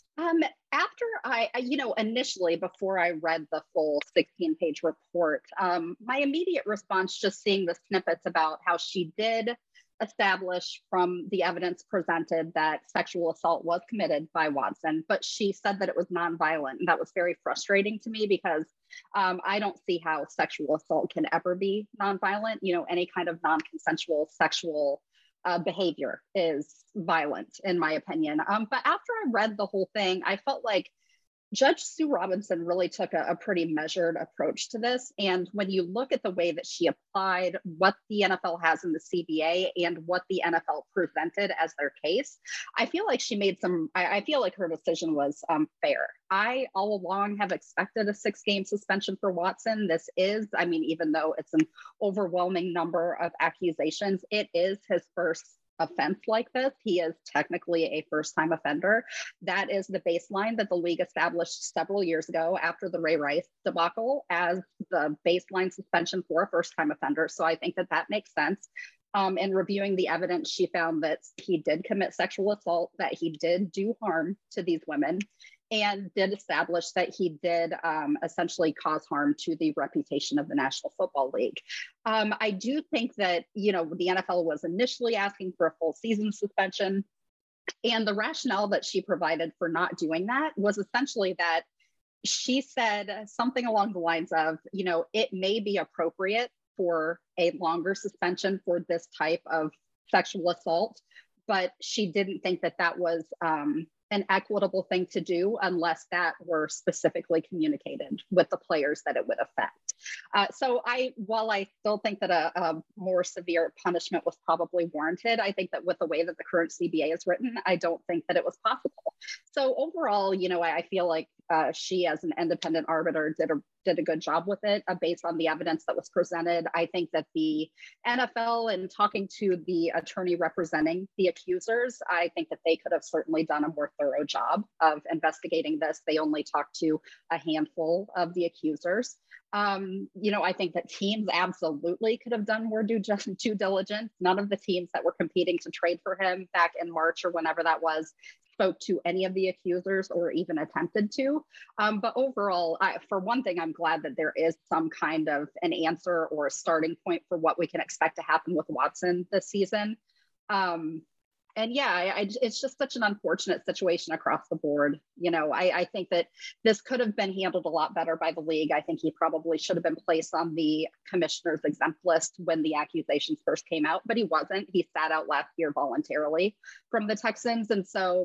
After I initially, before I read the full 16-page report, my immediate response, just seeing the snippets about how she did establish from the evidence presented that sexual assault was committed by Watson, but she said that it was nonviolent. And that was very frustrating to me because I don't see how sexual assault can ever be nonviolent. Any kind of non-consensual sexual behavior is violent, in my opinion. But after I read the whole thing, I felt like Judge Sue Robinson really took a pretty measured approach to this. And when you look at the way that she applied what the NFL has in the CBA and what the NFL presented as their case, I feel like she made I feel like her decision was fair. I all along have expected a 6-game suspension for Watson. This is, even though it's an overwhelming number of accusations, it is his first offense like this. He is technically a first-time offender. That is the baseline that the league established several years ago after the Ray Rice debacle as the baseline suspension for a first-time offender. So I think that makes sense. In reviewing the evidence, she found that he did commit sexual assault, that he did do harm to these women, and did establish that he did essentially cause harm to the reputation of the National Football League. I do think that, the NFL was initially asking for a full season suspension. And the rationale that she provided for not doing that was essentially that she said something along the lines of, it may be appropriate for a longer suspension for this type of sexual assault, but she didn't think that that was an equitable thing to do unless that were specifically communicated with the players that it would affect. So while I still think that a more severe punishment was probably warranted, I think that with the way that the current CBA is written, I don't think that it was possible. So overall, I feel like she, as an independent arbiter, did a good job with it based on the evidence that was presented. I think that the NFL, and talking to the attorney representing the accusers, I think that they could have certainly done a more thorough job of investigating this. They only talked to a handful of the accusers. I think that teams absolutely could have done more due diligence. None of the teams that were competing to trade for him back in March or whenever that was spoke to any of the accusers or even attempted to. But overall, for one thing, I'm glad that there is some kind of an answer or a starting point for what we can expect to happen with Watson this season. It's just such an unfortunate situation across the board. I think that this could have been handled a lot better by the league. I think he probably should have been placed on the commissioner's exempt list when the accusations first came out, but he wasn't. He sat out last year voluntarily from the Texans. And so,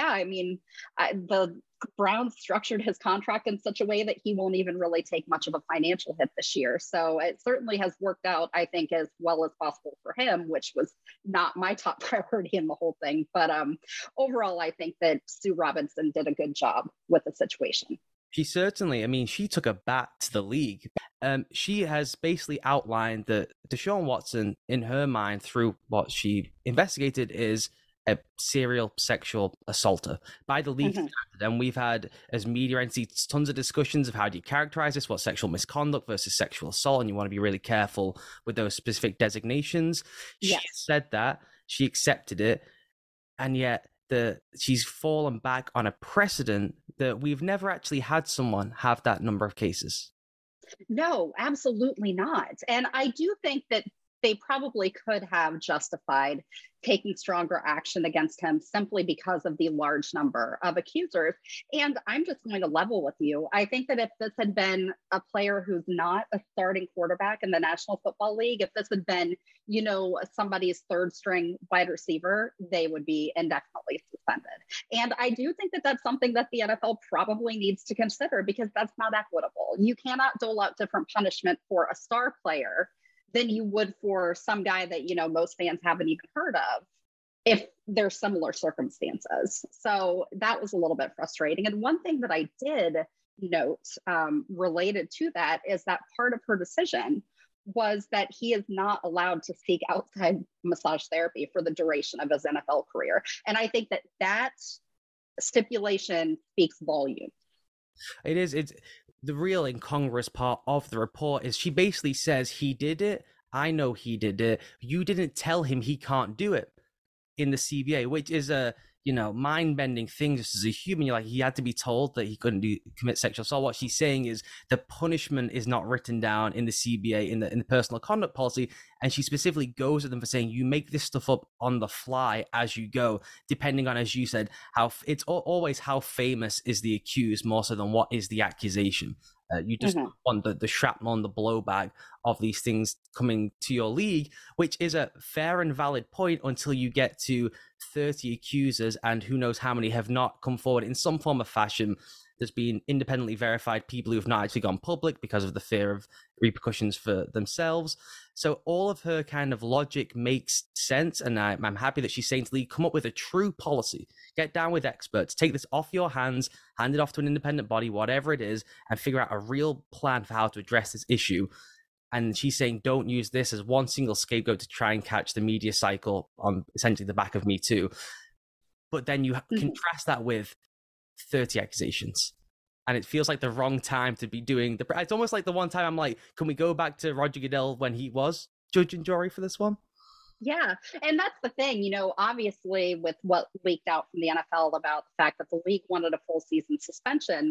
the Browns structured his contract in such a way that he won't even really take much of a financial hit this year. So it certainly has worked out, I think, as well as possible for him, which was not my top priority in the whole thing. But overall, I think that Sue Robinson did a good job with the situation. She certainly, she took a bat to the league. She has basically outlined that Deshaun Watson, in her mind, through what she investigated, is a serial sexual assaulter by the league standard. And we've had, as media entities, tons of discussions of how do you characterize this, what's sexual misconduct versus sexual assault, and you want to be really careful with those specific designations. Yes. She said that, she accepted it, and yet she's fallen back on a precedent that we've never actually had someone have that number of cases. No, absolutely not. And I do think that they probably could have justified taking stronger action against him simply because of the large number of accusers. And I'm just going to level with you. I think that if this had been a player who's not a starting quarterback in the National Football League, if this had been, somebody's third string wide receiver, they would be indefinitely suspended. And I do think that that's something that the NFL probably needs to consider, because that's not equitable. You cannot dole out different punishment for a star player than you would for some guy that, most fans haven't even heard of if there's similar circumstances. So that was a little bit frustrating. And one thing that I did note related to that is that part of her decision was that he is not allowed to seek outside massage therapy for the duration of his NFL career. And I think that stipulation speaks volumes. It's the real incongruous part of the report is she basically says he did it. I know he did it. You didn't tell him he can't do it in the CBA, which is a mind-bending thing. Just as a human, you're like, he had to be told that he couldn't commit sexual assault. What she's saying is the punishment is not written down in the CBA in the personal conduct policy, and she specifically goes at them for saying you make this stuff up on the fly as you go, depending on, as you said, how it's always how famous is the accused more so than what is the accusation. You just want the shrapnel and the blowback of these things coming to your league, which is a fair and valid point until you get to 30 accusers, and who knows how many have not come forward in some form of fashion. There's been independently verified people who have not actually gone public because of the fear of repercussions for themselves. So all of her kind of logic makes sense, and I'm happy that she's saying to the league, come up with a true policy, get down with experts, take this off your hands, hand it off to an independent body, whatever it is, and figure out a real plan for how to address this issue. And she's saying, don't use this as one single scapegoat to try and catch the media cycle on essentially the back of Me Too. But then you contrast that with 30 accusations. And it feels like the wrong time to be doing it's almost like the one time I'm like, can we go back to Roger Goodell when he was judge and jury for this one? Yeah. And that's the thing, obviously with what leaked out from the NFL about the fact that the league wanted a full season suspension.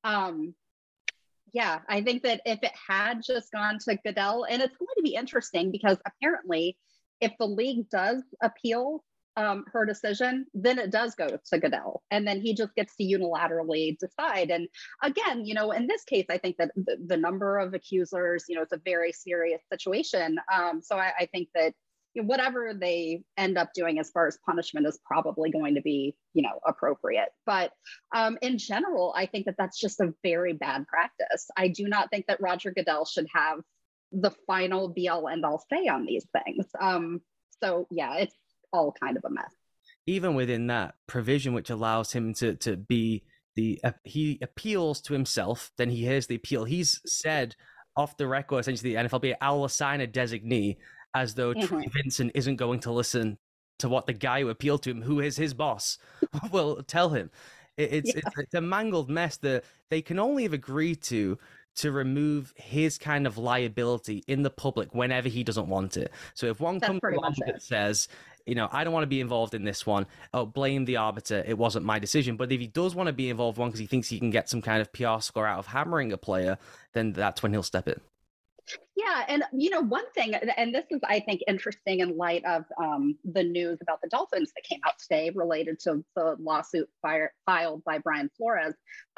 I think that if it had just gone to Goodell, and it's going to be interesting because apparently if the league does appeal her decision, then it does go to Goodell. And then he just gets to unilaterally decide. And again, in this case, I think that the number of accusers, it's a very serious situation. So I think that whatever they end up doing as far as punishment is probably going to be, appropriate. But in general, I think that that's just a very bad practice. I do not think that Roger Goodell should have the final be all end all say on these things. So yeah, it's all kind of a mess. Even within that provision, which allows him to be he appeals to himself, then he hears the appeal. He's said off the record, essentially, the NFLPA, I will assign a designee, as though Troy Vincent isn't going to listen to what the guy who appealed to him, who is his boss, will tell him. It's a mangled mess that they can only have agreed to remove his kind of liability in the public whenever he doesn't want it. So if one comes along that says, I don't want to be involved in this one, blame the arbiter, it wasn't my decision. But if he does want to be involved one because he thinks he can get some kind of PR score out of hammering a player, then that's when he'll step in. Yeah. And, one thing, and this is, I think, interesting in light of the news about the Dolphins that came out today related to the lawsuit filed by Brian Flores.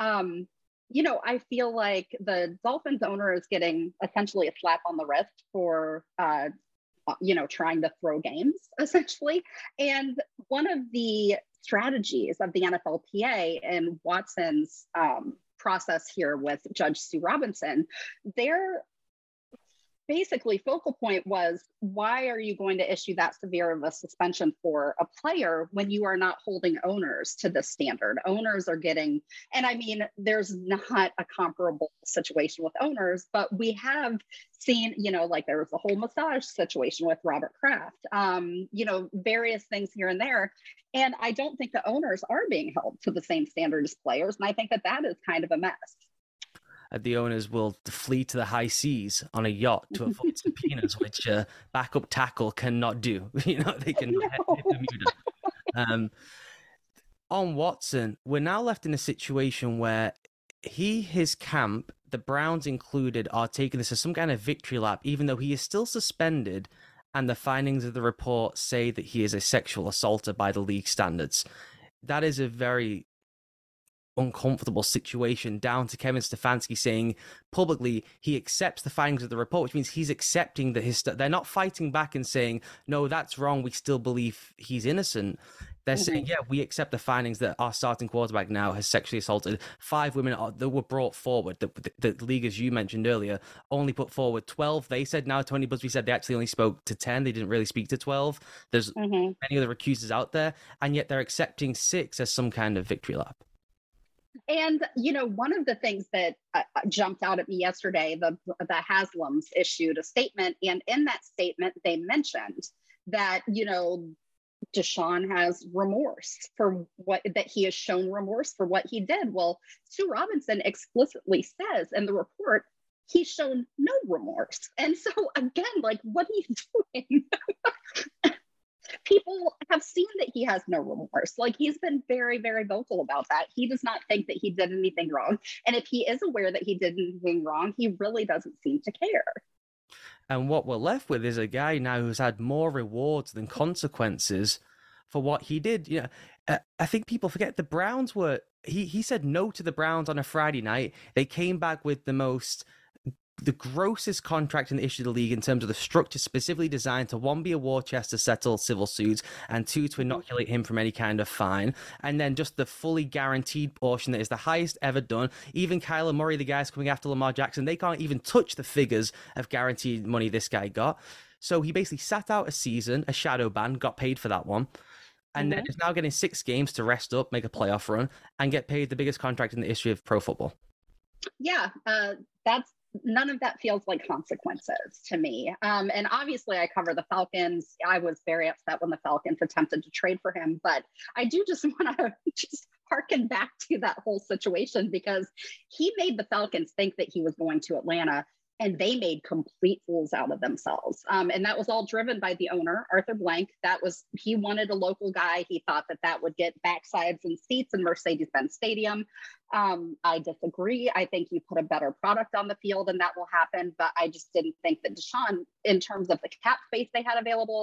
I feel like the Dolphins owner is getting essentially a slap on the wrist for, trying to throw games, essentially. And one of the strategies of the NFLPA and Watson's process here with Judge Sue Robinson, their basically focal point was, why are you going to issue that severe of a suspension for a player when you are not holding owners to this standard? Owners are getting, and I mean, there's not a comparable situation with owners, but we have seen, like there was a whole massage situation with Robert Kraft, various things here and there. And I don't think the owners are being held to the same standard as players. And I think that that is kind of a mess. The owners will flee to the high seas on a yacht to avoid subpoenas, which backup tackle cannot do. They can hit the Bermuda. On Watson, we're now left in a situation where his camp, the Browns included, are taking this as some kind of victory lap, even though he is still suspended, and the findings of the report say that he is a sexual assaulter by the league standards. That is a very uncomfortable situation, down to Kevin Stefanski saying publicly he accepts the findings of the report, which means he's accepting that they're not fighting back and saying, no, that's wrong, we still believe he's innocent. They're saying, yeah, we accept the findings that our starting quarterback now has sexually assaulted 5 women that were brought forward. The league, as you mentioned earlier, only put forward 12. They said now, Tony Buzbee said they actually only spoke to 10. They didn't really speak to 12. There's many other accusers out there, and yet they're accepting 6 as some kind of victory lap. And, one of the things that jumped out at me yesterday, the Haslams issued a statement. And in that statement, they mentioned that, Deshaun has remorse for that he has shown remorse for what he did. Well, Sue Robinson explicitly says in the report, he's shown no remorse. And so again, like, what are you doing? People have seen that he has no remorse. Like, he's been very, very vocal about that. He does not think that he did anything wrong. And if he is aware that he did anything wrong, he really doesn't seem to care. And what we're left with is a guy now who's had more rewards than consequences for what he did. I think people forget the Browns were, he said no to the Browns on a Friday night. They came back with the grossest contract in the history of the league in terms of the structure specifically designed to, 1, be a war chest to settle civil suits, and 2, to inoculate him from any kind of fine. And then just the fully guaranteed portion that is the highest ever done. Even Kyler Murray, the guys coming after Lamar Jackson, they can't even touch the figures of guaranteed money this guy got. So he basically sat out a season, a shadow ban, got paid for that one. And then is now getting 6 games to rest up, make a playoff run, and get paid the biggest contract in the history of pro football. Yeah, none of that feels like consequences to me. And obviously I cover the Falcons. I was very upset when the Falcons attempted to trade for him, but I do just want to harken back to that whole situation, because he made the Falcons think that he was going to Atlanta, and they made complete fools out of themselves. And that was all driven by the owner, Arthur Blank. He wanted a local guy. He thought that would get backsides and seats in Mercedes-Benz Stadium. I disagree. I think you put a better product on the field and that will happen. But I just didn't think that Deshaun, in terms of the cap space they had available,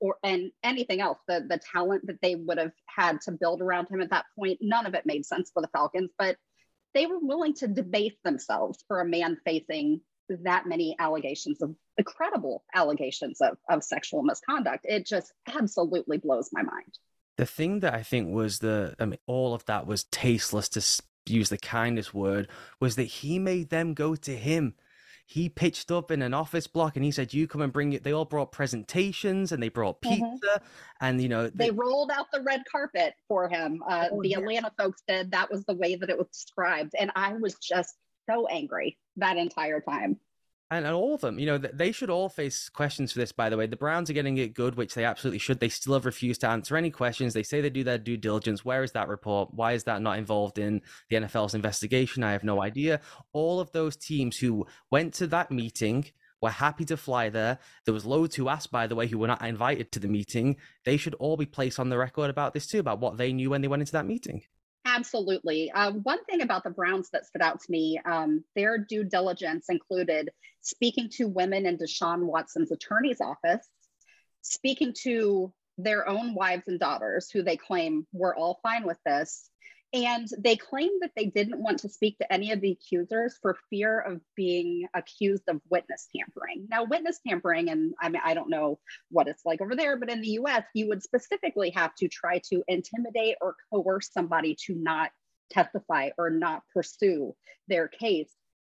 and anything else, the talent that they would have had to build around him at that point, none of it made sense for the Falcons. But they were willing to debase themselves for a man facing that many allegations of credible allegations of sexual misconduct. It just absolutely blows my mind. The thing that I think was all of that was tasteless, to use the kindest word, was that he made them go to him. He pitched up in an office block and he said, you come and bring it. They all brought presentations and they brought pizza and, they rolled out the red carpet for him. Atlanta folks did. That was the way that it was described. And I was just so angry that entire time. And all of them, they should all face questions for this, by the way. The Browns are getting it good, which they absolutely should. They still have refused to answer any questions. They say they do their due diligence. Where is that report? Why is that not involved in the NFL's investigation? I have no idea. All of those teams who went to that meeting were happy to fly there. There was loads who asked, by the way, who were not invited to the meeting. They should all be placed on the record about this too, about what they knew when they went into that meeting. Absolutely. One thing about the Browns that stood out to me, their due diligence included speaking to women in Deshaun Watson's attorney's office, speaking to their own wives and daughters, who they claim were all fine with this. And they claim that they didn't want to speak to any of the accusers for fear of being accused of witness tampering. Now, witness tampering, and I don't know what it's like over there, but in the US, you would specifically have to try to intimidate or coerce somebody to not testify or not pursue their case.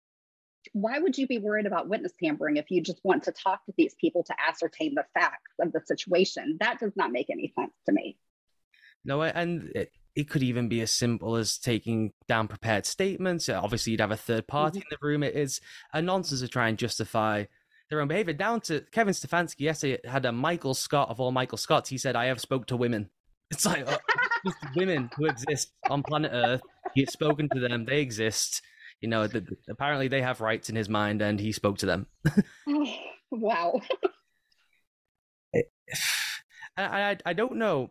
Why would you be worried about witness tampering if you just want to talk to these people to ascertain the facts of the situation? That does not make any sense to me. No, and it could even be as simple as taking down prepared statements. Obviously, you'd have a third party in the room. It is a nonsense to try and justify their own behavior. Down to Kevin Stefanski yesterday had a Michael Scott of all Michael Scotts. He said, I have spoke to women. It's like just women who exist on planet Earth. He has spoken to them. They exist. Apparently they have rights in his mind, and he spoke to them. Wow. I don't know.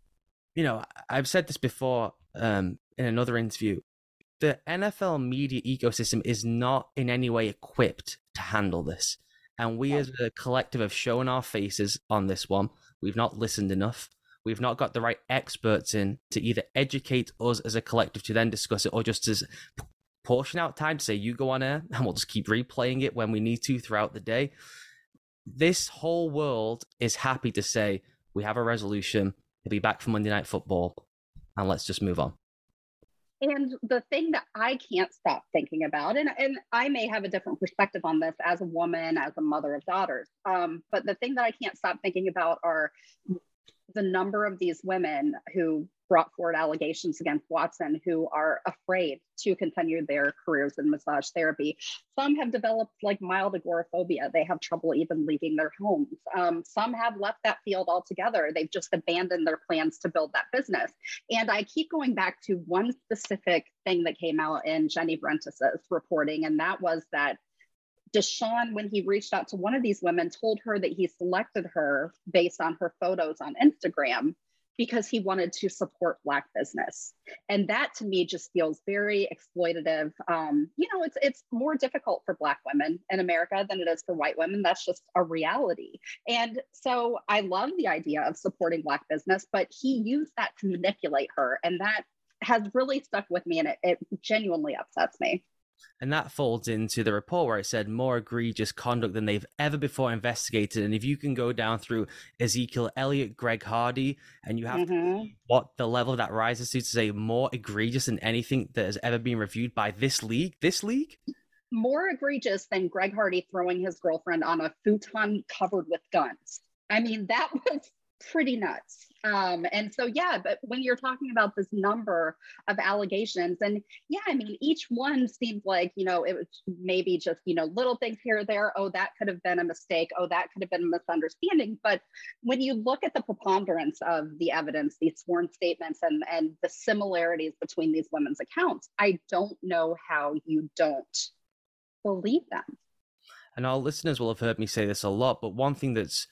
I've said this before in another interview. The NFL media ecosystem is not in any way equipped to handle this. And we as a collective have shown our faces on this one. We've not listened enough. We've not got the right experts in to either educate us as a collective to then discuss it, or just as portion out time to say, you go on air and we'll just keep replaying it when we need to throughout the day. This whole world is happy to say, we have a resolution. He'll be back for Monday Night Football, and let's just move on. And the thing that I can't stop thinking about, and I may have a different perspective on this as a woman, as a mother of daughters, but the thing that I can't stop thinking about are the number of these women who brought forward allegations against Watson who are afraid to continue their careers in massage therapy. Some have developed mild agoraphobia. They have trouble even leaving their homes. Some have left that field altogether. They've just abandoned their plans to build that business. And I keep going back to one specific thing that came out in Jenny Brentis's reporting, and that was that Deshaun, when he reached out to one of these women, told her that he selected her based on her photos on Instagram because he wanted to support Black business. And that to me just feels very exploitative. It's more difficult for Black women in America than it is for white women. That's just a reality. And so I love the idea of supporting Black business, but he used that to manipulate her. And that has really stuck with me, and it genuinely upsets me. And that folds into the report where it said more egregious conduct than they've ever before investigated. And if you can go down through Ezekiel Elliott, Greg Hardy, and you have to see what the level that rises to say more egregious than anything that has ever been reviewed by this league. More egregious than Greg Hardy throwing his girlfriend on a futon covered with guns. I mean, that was pretty nuts. And so, but when you're talking about this number of allegations, and each one seems like, it was maybe just, little things here or there. Oh, that could have been a mistake. Oh, that could have been a misunderstanding. But when you look at the preponderance of the evidence, these sworn statements and the similarities between these women's accounts, I don't know how you don't believe them. And our listeners will have heard me say this a lot, but one thing that's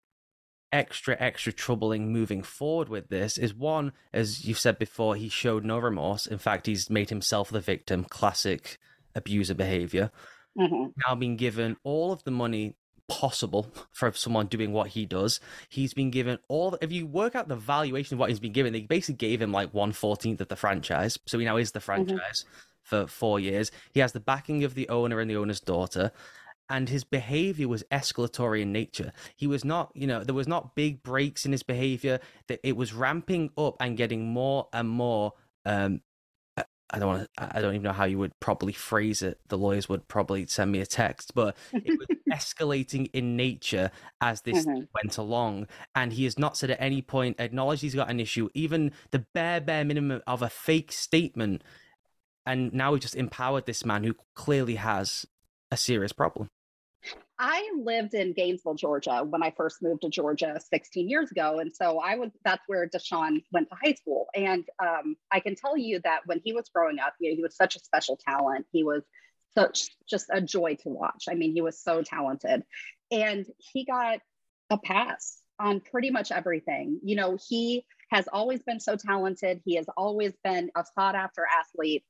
extra troubling moving forward with this is, one, as you've said before, he showed no remorse. In fact, he's made himself the victim. Classic abuser behavior. Now being given all of the money possible for someone doing what he does. He's been given if you work out the valuation of what he's been given, they basically gave him like 1/14 of the franchise. So he now is the franchise for 4 years. He has the backing of the owner and the owner's daughter. And his behavior was escalatory in nature. He was not, there was not big breaks in his behavior. That it was ramping up and getting more and more. I don't even know how you would properly phrase it. The lawyers would probably send me a text, but it was escalating in nature as this went along. And he has not said at any point, acknowledged he's got an issue, even the bare minimum of a fake statement. And now we just empowered this man who clearly has a serious problem. I lived in Gainesville, Georgia, when I first moved to Georgia 16 years ago. And so that's where Deshaun went to high school. And I can tell you that when he was growing up, he was such a special talent. He was just a joy to watch. I mean, he was so talented. And he got a pass on pretty much everything. He has always been so talented. He has always been a sought after athlete.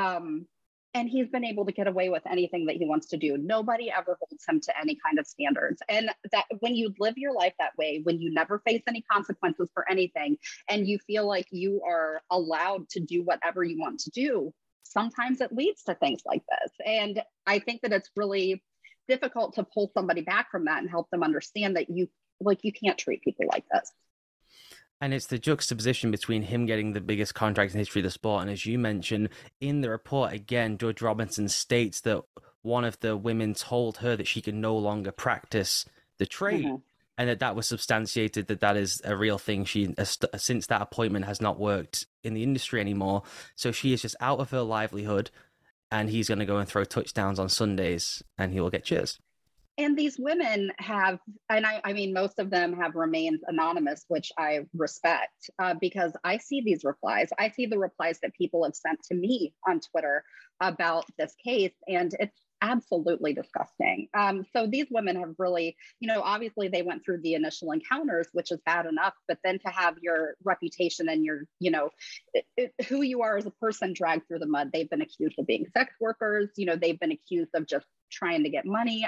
And he's been able to get away with anything that he wants to do. Nobody ever holds him to any kind of standards. And that when you live your life that way, when you never face any consequences for anything, and you feel like you are allowed to do whatever you want to do, sometimes it leads to things like this. And I think that it's really difficult to pull somebody back from that and help them understand that you can't treat people like this. And it's the juxtaposition between him getting the biggest contract in the history of the sport. And as you mentioned in the report, again, Judge Robinson states that one of the women told her that she could no longer practice the trade. And that was substantiated, that is a real thing. She, since that appointment, has not worked in the industry anymore. So she is just out of her livelihood, and he's going to go and throw touchdowns on Sundays, and he will get cheers. And these women have, and I mean, most of them have remained anonymous, which I respect, because I see these replies. I see the replies that people have sent to me on Twitter about this case, and it's absolutely disgusting. So these women have really, obviously they went through the initial encounters, which is bad enough, but then to have your reputation and your, who you are as a person dragged through the mud. They've been accused of being sex workers. They've been accused of just trying to get money.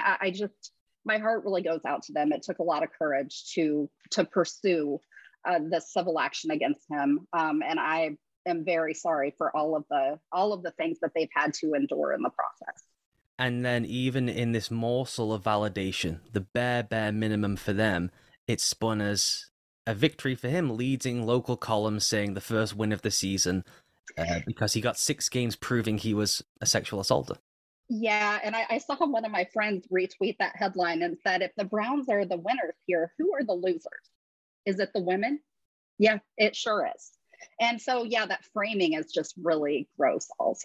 My heart really goes out to them. It took a lot of courage to pursue the civil action against him. And I am very sorry for all of the things that they've had to endure in the process. And then even in this morsel of validation, the bare minimum for them, it spun as a victory for him, leading local columns saying the first win of the season because he got 6 games proving he was a sexual assaulter. Yeah, and I saw one of my friends retweet that headline and said, if the Browns are the winners here, who are the losers? Is it the women? Yeah, it sure is. And so, yeah, that framing is just really gross also.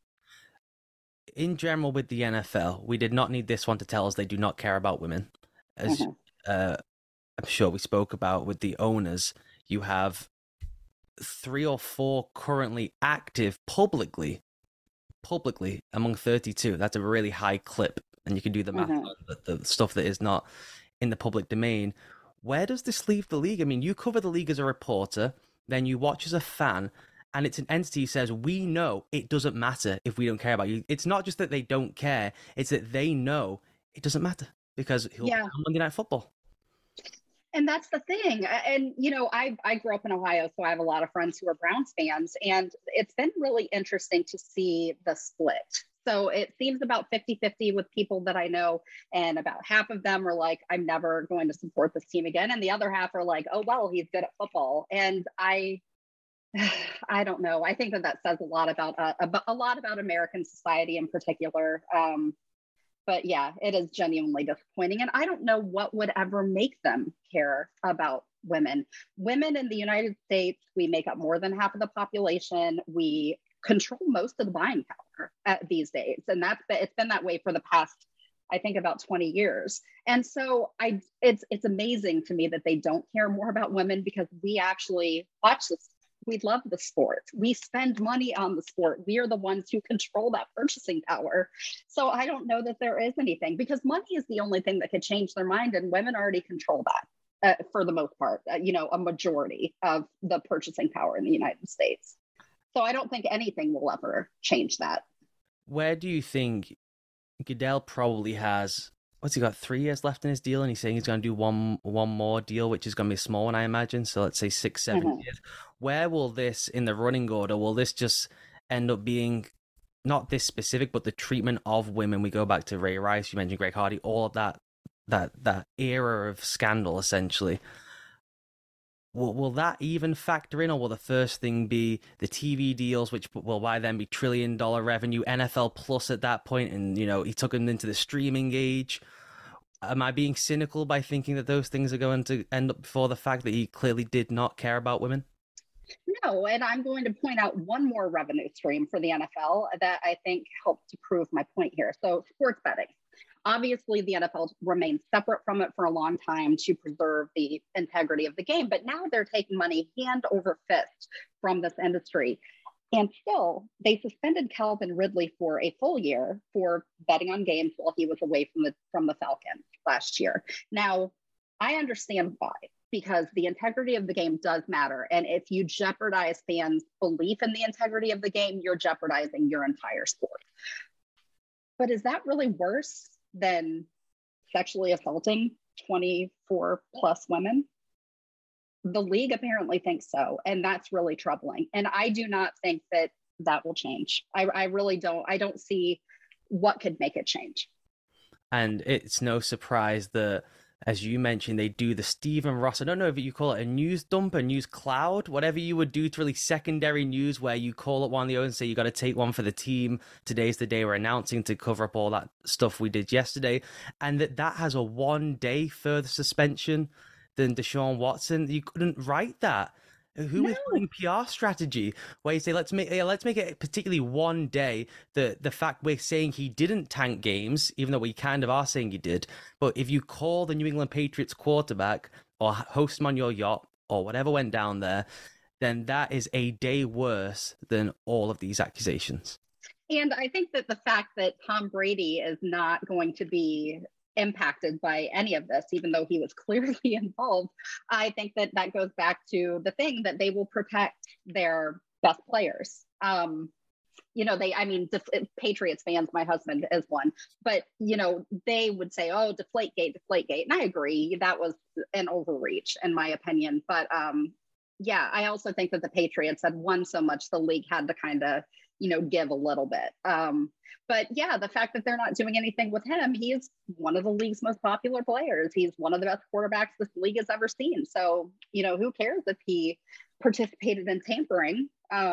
In general, with the NFL, we did not need this one to tell us they do not care about women. As I'm sure we spoke about with the owners, you have 3 or 4 currently active publicly among 32. That's a really high clip, and you can do the math on the stuff that is not in the public domain. Where does this leave the league? I mean, you cover the league as a reporter, then you watch as a fan, and it's an entity that says, we know it doesn't matter if we don't care about you. It's not just that they don't care, it's that they know it doesn't matter because he'll be on Monday Night Football. And that's the thing. And, I grew up in Ohio, so I have a lot of friends who are Browns fans, and it's been really interesting to see the split. So it seems about 50-50 with people that I know, and about half of them are like, I'm never going to support this team again. And the other half are like, oh, well, he's good at football. And I don't know. I think that says a lot about American society in particular. But yeah, it is genuinely disappointing. And I don't know what would ever make them care about women. Women in the United States, we make up more than half of the population. We control most of the buying power these days. And it's been that way for the past, I think, about 20 years. And so it's amazing to me that they don't care more about women, because we actually watch this. We love the sport. We spend money on the sport. We are the ones who control that purchasing power. So I don't know that there is anything, because money is the only thing that could change their mind. And women already control that for the most part, a majority of the purchasing power in the United States. So I don't think anything will ever change that. Where do you think Goodell probably has what's he got, 3 years left in his deal, and he's saying he's going to do one more deal, which is going to be a small one, I imagine. So let's say 6-7 years. Where will this, in the running order, will this just end up being not this specific, but the treatment of women? We go back to Ray Rice, you mentioned Greg Hardy, all of that era of scandal, essentially. Will that even factor in, or will the first thing be the TV deals, which will by then be $1 trillion revenue, NFL Plus at that point, and he took them into the streaming age? Am I being cynical by thinking that those things are going to end up before the fact that he clearly did not care about women? No, and I'm going to point out one more revenue stream for the NFL that I think helped to prove my point here. So sports betting. Obviously, the NFL remained separate from it for a long time to preserve the integrity of the game, but now they're taking money hand over fist from this industry. And still, they suspended Calvin Ridley for a full year for betting on games while he was away from the Falcons last year. Now, I understand why, because the integrity of the game does matter. And if you jeopardize fans' belief in the integrity of the game, you're jeopardizing your entire sport. But is that really worse than sexually assaulting 24 plus women? The league apparently thinks so, and that's really troubling. And I do not think that will change. I really don't. I don't see what could make it change. And it's no surprise that, as you mentioned, they do the Stephen Ross, I don't know if you call it a news dump, a news cloud, whatever you would do to really secondary news, where you call up one of the owners and say, you got to take one for the team. Today's the day we're announcing, to cover up all that stuff we did yesterday. And that has a 1-day further suspension than Deshaun Watson. You couldn't write that. Who is doing PR strategy where you say, let's make it particularly 1 day, the fact we're saying he didn't tank games, even though we kind of are saying he did. But if you call the New England Patriots quarterback or host him on your yacht or whatever went down there, then that is a day worse than all of these accusations. And I think that the fact that Tom Brady is not going to be impacted by any of this, even though he was clearly involved, I think that goes back to the thing that they will protect their best players. Patriots fans, my husband is one, but they would say, oh, Deflategate. And I agree, that was an overreach in my opinion. But I also think that the Patriots had won so much, the league had to kind of give a little bit. But yeah, the fact that they're not doing anything with him, he is one of the league's most popular players. He's one of the best quarterbacks this league has ever seen. So, who cares if he participated in tampering?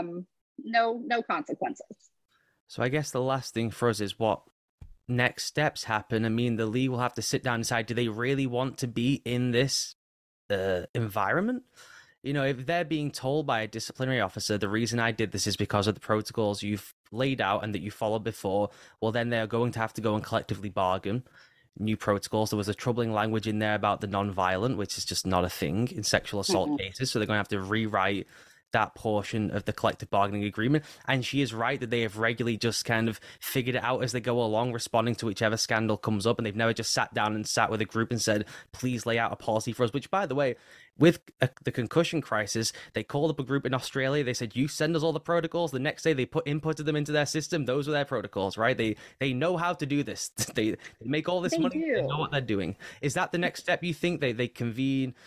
No consequences. So I guess the last thing for us is what next steps happen. I mean, the league will have to sit down and decide, do they really want to be in this environment? If they're being told by a disciplinary officer, the reason I did this is because of the protocols you've laid out and that you followed before, well, then they're going to have to go and collectively bargain new protocols. There was a troubling language in there about the non-violent, which is just not a thing in sexual assault cases. So they're going to have to rewrite that portion of the collective bargaining agreement. And she is right that they have regularly just kind of figured it out as they go along, responding to whichever scandal comes up. And they've never just sat down and sat with a group and said, please lay out a policy for us, which, by the way, with the concussion crisis, they called up a group in Australia. They said, you send us all the protocols. The next day they inputted them into their system. Those were their protocols, right? They know how to do this. They make all this money. They know what they're doing. Is that the next step, you think? They convene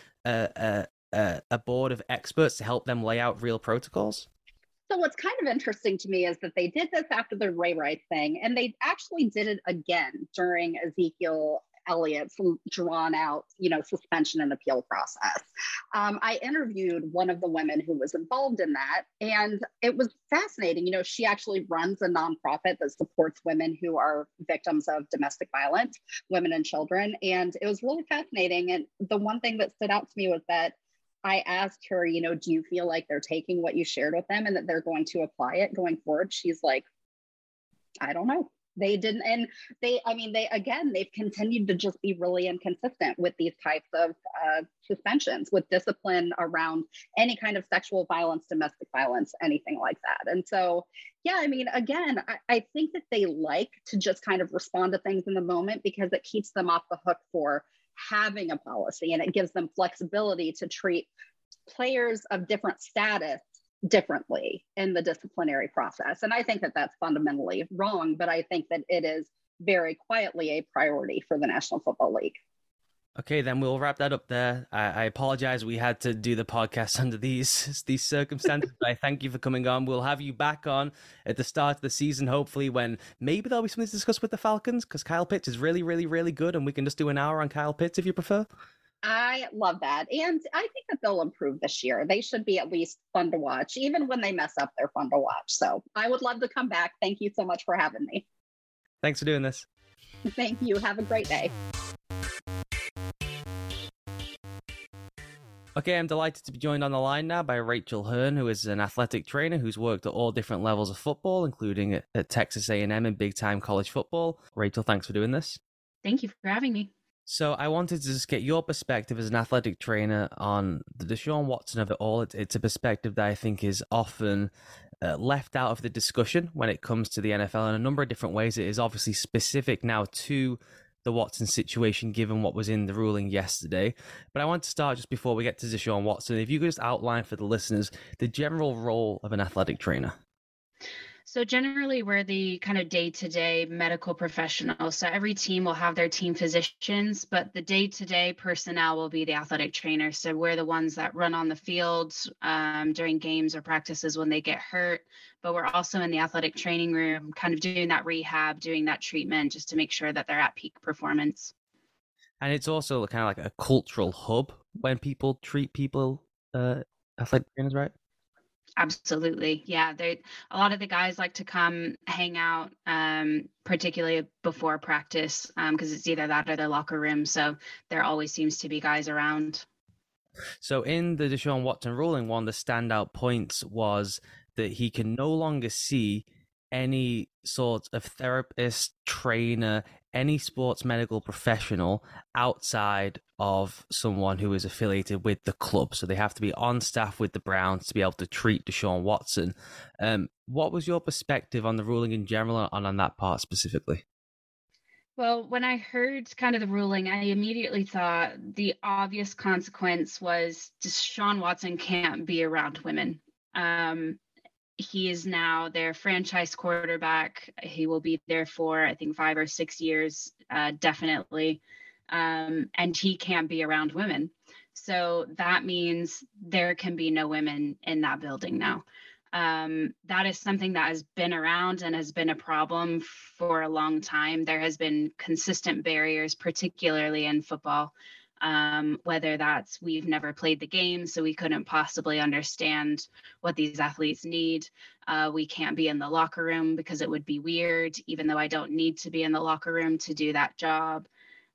a board of experts to help them lay out real protocols? So what's kind of interesting to me is that they did this after the Ray Rice thing, and they actually did it again during Ezekiel Elliott's drawn out, suspension and appeal process. I interviewed one of the women who was involved in that, and it was fascinating. She actually runs a nonprofit that supports women who are victims of domestic violence, women and children. And it was really fascinating. And the one thing that stood out to me was that I asked her, do you feel like they're taking what you shared with them and that they're going to apply it going forward? She's like, I don't know. They didn't. And they've continued to just be really inconsistent with these types of suspensions, with discipline around any kind of sexual violence, domestic violence, anything like that. And so, I think that they like to just kind of respond to things in the moment because it keeps them off the hook for having a policy, and it gives them flexibility to treat players of different status differently in the disciplinary process. And I think that that's fundamentally wrong, but I think that it is very quietly a priority for the National Football League. Okay, then we'll wrap that up there. I apologize we had to do the podcast under these circumstances, but I thank you for coming on. We'll have you back on at the start of the season, hopefully, when maybe there'll be something to discuss with the Falcons, because Kyle Pitts is really, really, really good, and we can just do an hour on Kyle Pitts if you prefer. I love that. And I think that they'll improve this year. They should be at least fun to watch. Even when they mess up, they're fun to watch. So I would love to come back. Thank you so much for having me. Thanks for doing this. Thank you. Have a great day. Okay, I'm delighted to be joined on the line now by Rachel Hearn, who is an athletic trainer who's worked at all different levels of football, including at Texas A&M in big-time college football. Rachel, thanks for doing this. Thank you for having me. So I wanted to just get your perspective as an athletic trainer on the Deshaun Watson of it all. It's a perspective that I think is often left out of the discussion when it comes to the NFL in a number of different ways. It is obviously specific now to the Watson situation, given what was in the ruling yesterday. But I want to start just before we get to Deshaun Watson. If you could just outline for the listeners the general role of an athletic trainer. So generally, we're the kind of day-to-day medical professional. So every team will have their team physicians, but the day-to-day personnel will be the athletic trainer. So we're the ones that run on the field during games or practices when they get hurt. But we're also in the athletic training room, kind of doing that rehab, doing that treatment, just to make sure that they're at peak performance. And it's also kind of like a cultural hub when people treat people, athletic trainers, right? Absolutely. Yeah. A lot of the guys like to come hang out, particularly before practice, because it's either that or their locker room. So there always seems to be guys around. So in the Deshaun Watson ruling, one of the standout points was that he can no longer see any sort of therapist, trainer, any sports medical professional outside of someone who is affiliated with the club. So they have to be on staff with the Browns to be able to treat Deshaun Watson. What was your perspective on the ruling in general and on that part specifically? Well, when I heard kind of the ruling, I immediately thought the obvious consequence was Deshaun Watson can't be around women. He is now their franchise quarterback. He will be there for, I think, 5 or 6 years, definitely. And he can't be around women. So that means there can be no women in that building now. That is something that has been around and has been a problem for a long time. There has been consistent barriers, particularly in football. Whether that's we've never played the game, so we couldn't possibly understand what these athletes need. We can't be in the locker room because it would be weird, even though I don't need to be in the locker room to do that job.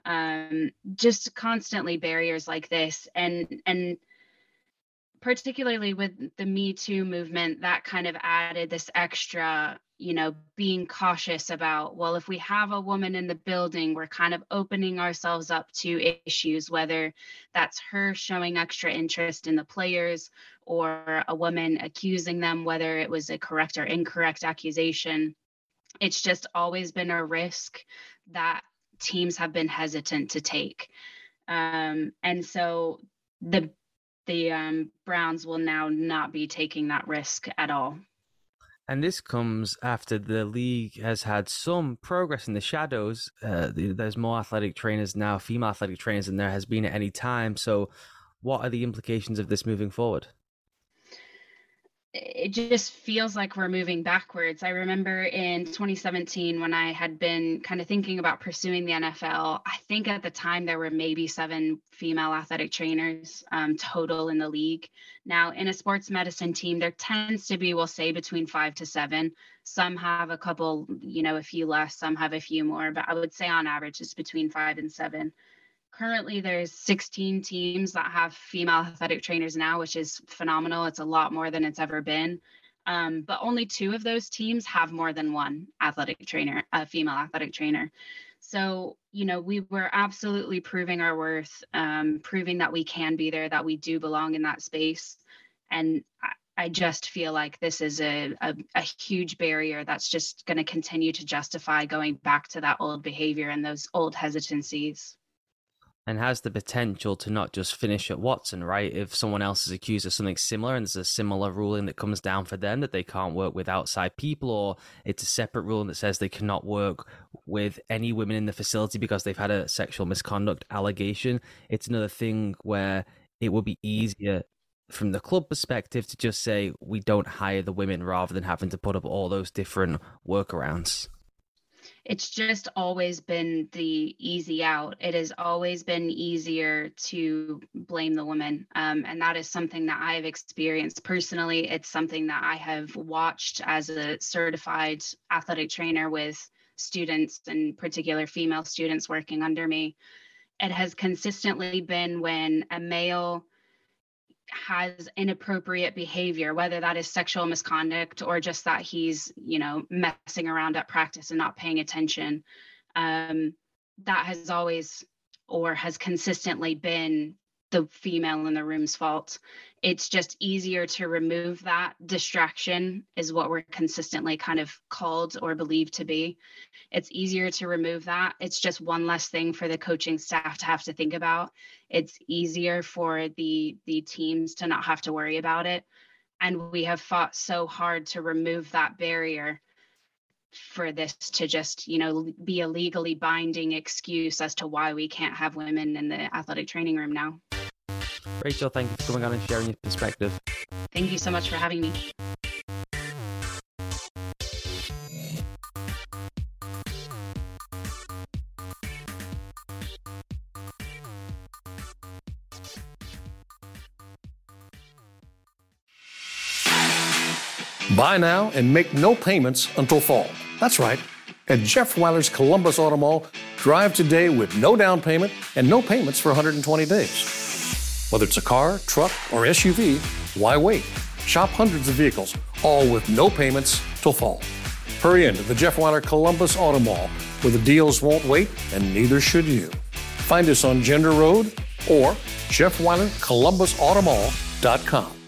Just constantly barriers like this. And particularly with the Me Too movement, that kind of added this extra, being cautious about, well, if we have a woman in the building, we're kind of opening ourselves up to issues, whether that's her showing extra interest in the players or a woman accusing them, whether it was a correct or incorrect accusation. It's just always been a risk that teams have been hesitant to take. And so the Browns will now not be taking that risk at all. And this comes after the league has had some progress in the shadows. There's more athletic trainers now, female athletic trainers, than there has been at any time. So what are the implications of this moving forward? It just feels like we're moving backwards. I remember in 2017 when I had been kind of thinking about pursuing the NFL, I think at the time there were maybe 7 female athletic trainers total in the league. Now in a sports medicine team, there tends to be, we'll say, between 5 to 7. Some have a couple, a few less, some have a few more, but I would say on average it's between 5 and 7. Currently, there's 16 teams that have female athletic trainers now, which is phenomenal. It's a lot more than it's ever been. But only 2 of those teams have more than one athletic trainer, a female athletic trainer. So, we were absolutely proving our worth, proving that we can be there, that we do belong in that space. And I just feel like this is a huge barrier that's just going to continue to justify going back to that old behavior and those old hesitancies. And has the potential to not just finish at Watson, right? If someone else is accused of something similar and there's a similar ruling that comes down for them that they can't work with outside people, or it's a separate ruling that says they cannot work with any women in the facility because they've had a sexual misconduct allegation, it's another thing where it would be easier from the club perspective to just say we don't hire the women rather than having to put up all those different workarounds. It's just always been the easy out. It has always been easier to blame the woman. And that is something that I've experienced personally. It's something that I have watched as a certified athletic trainer with students, in particular female students working under me. It has consistently been when a male has inappropriate behavior, whether that is sexual misconduct or just that he's, messing around at practice and not paying attention. That has always or has consistently been the female in the room's fault. It's just easier to remove that distraction, is what we're consistently kind of called or believed to be. It's easier to remove that. It's just one less thing for the coaching staff to have to think about. It's easier for the teams to not have to worry about it. And we have fought so hard to remove that barrier for this to just, be a legally binding excuse as to why we can't have women in the athletic training room now. Rachel, thank you for coming on and sharing your perspective. Thank you so much for having me. Buy now and make no payments until fall. That's right. At Jeff Wyler's Columbus Auto Mall, drive today with no down payment and no payments for 120 days. Whether it's a car, truck, or SUV, why wait? Shop hundreds of vehicles, all with no payments till fall. Hurry into the Jeff Wyler Columbus Auto Mall, where the deals won't wait, and neither should you. Find us on Gender Road or JeffWylerColumbusAutomall.com.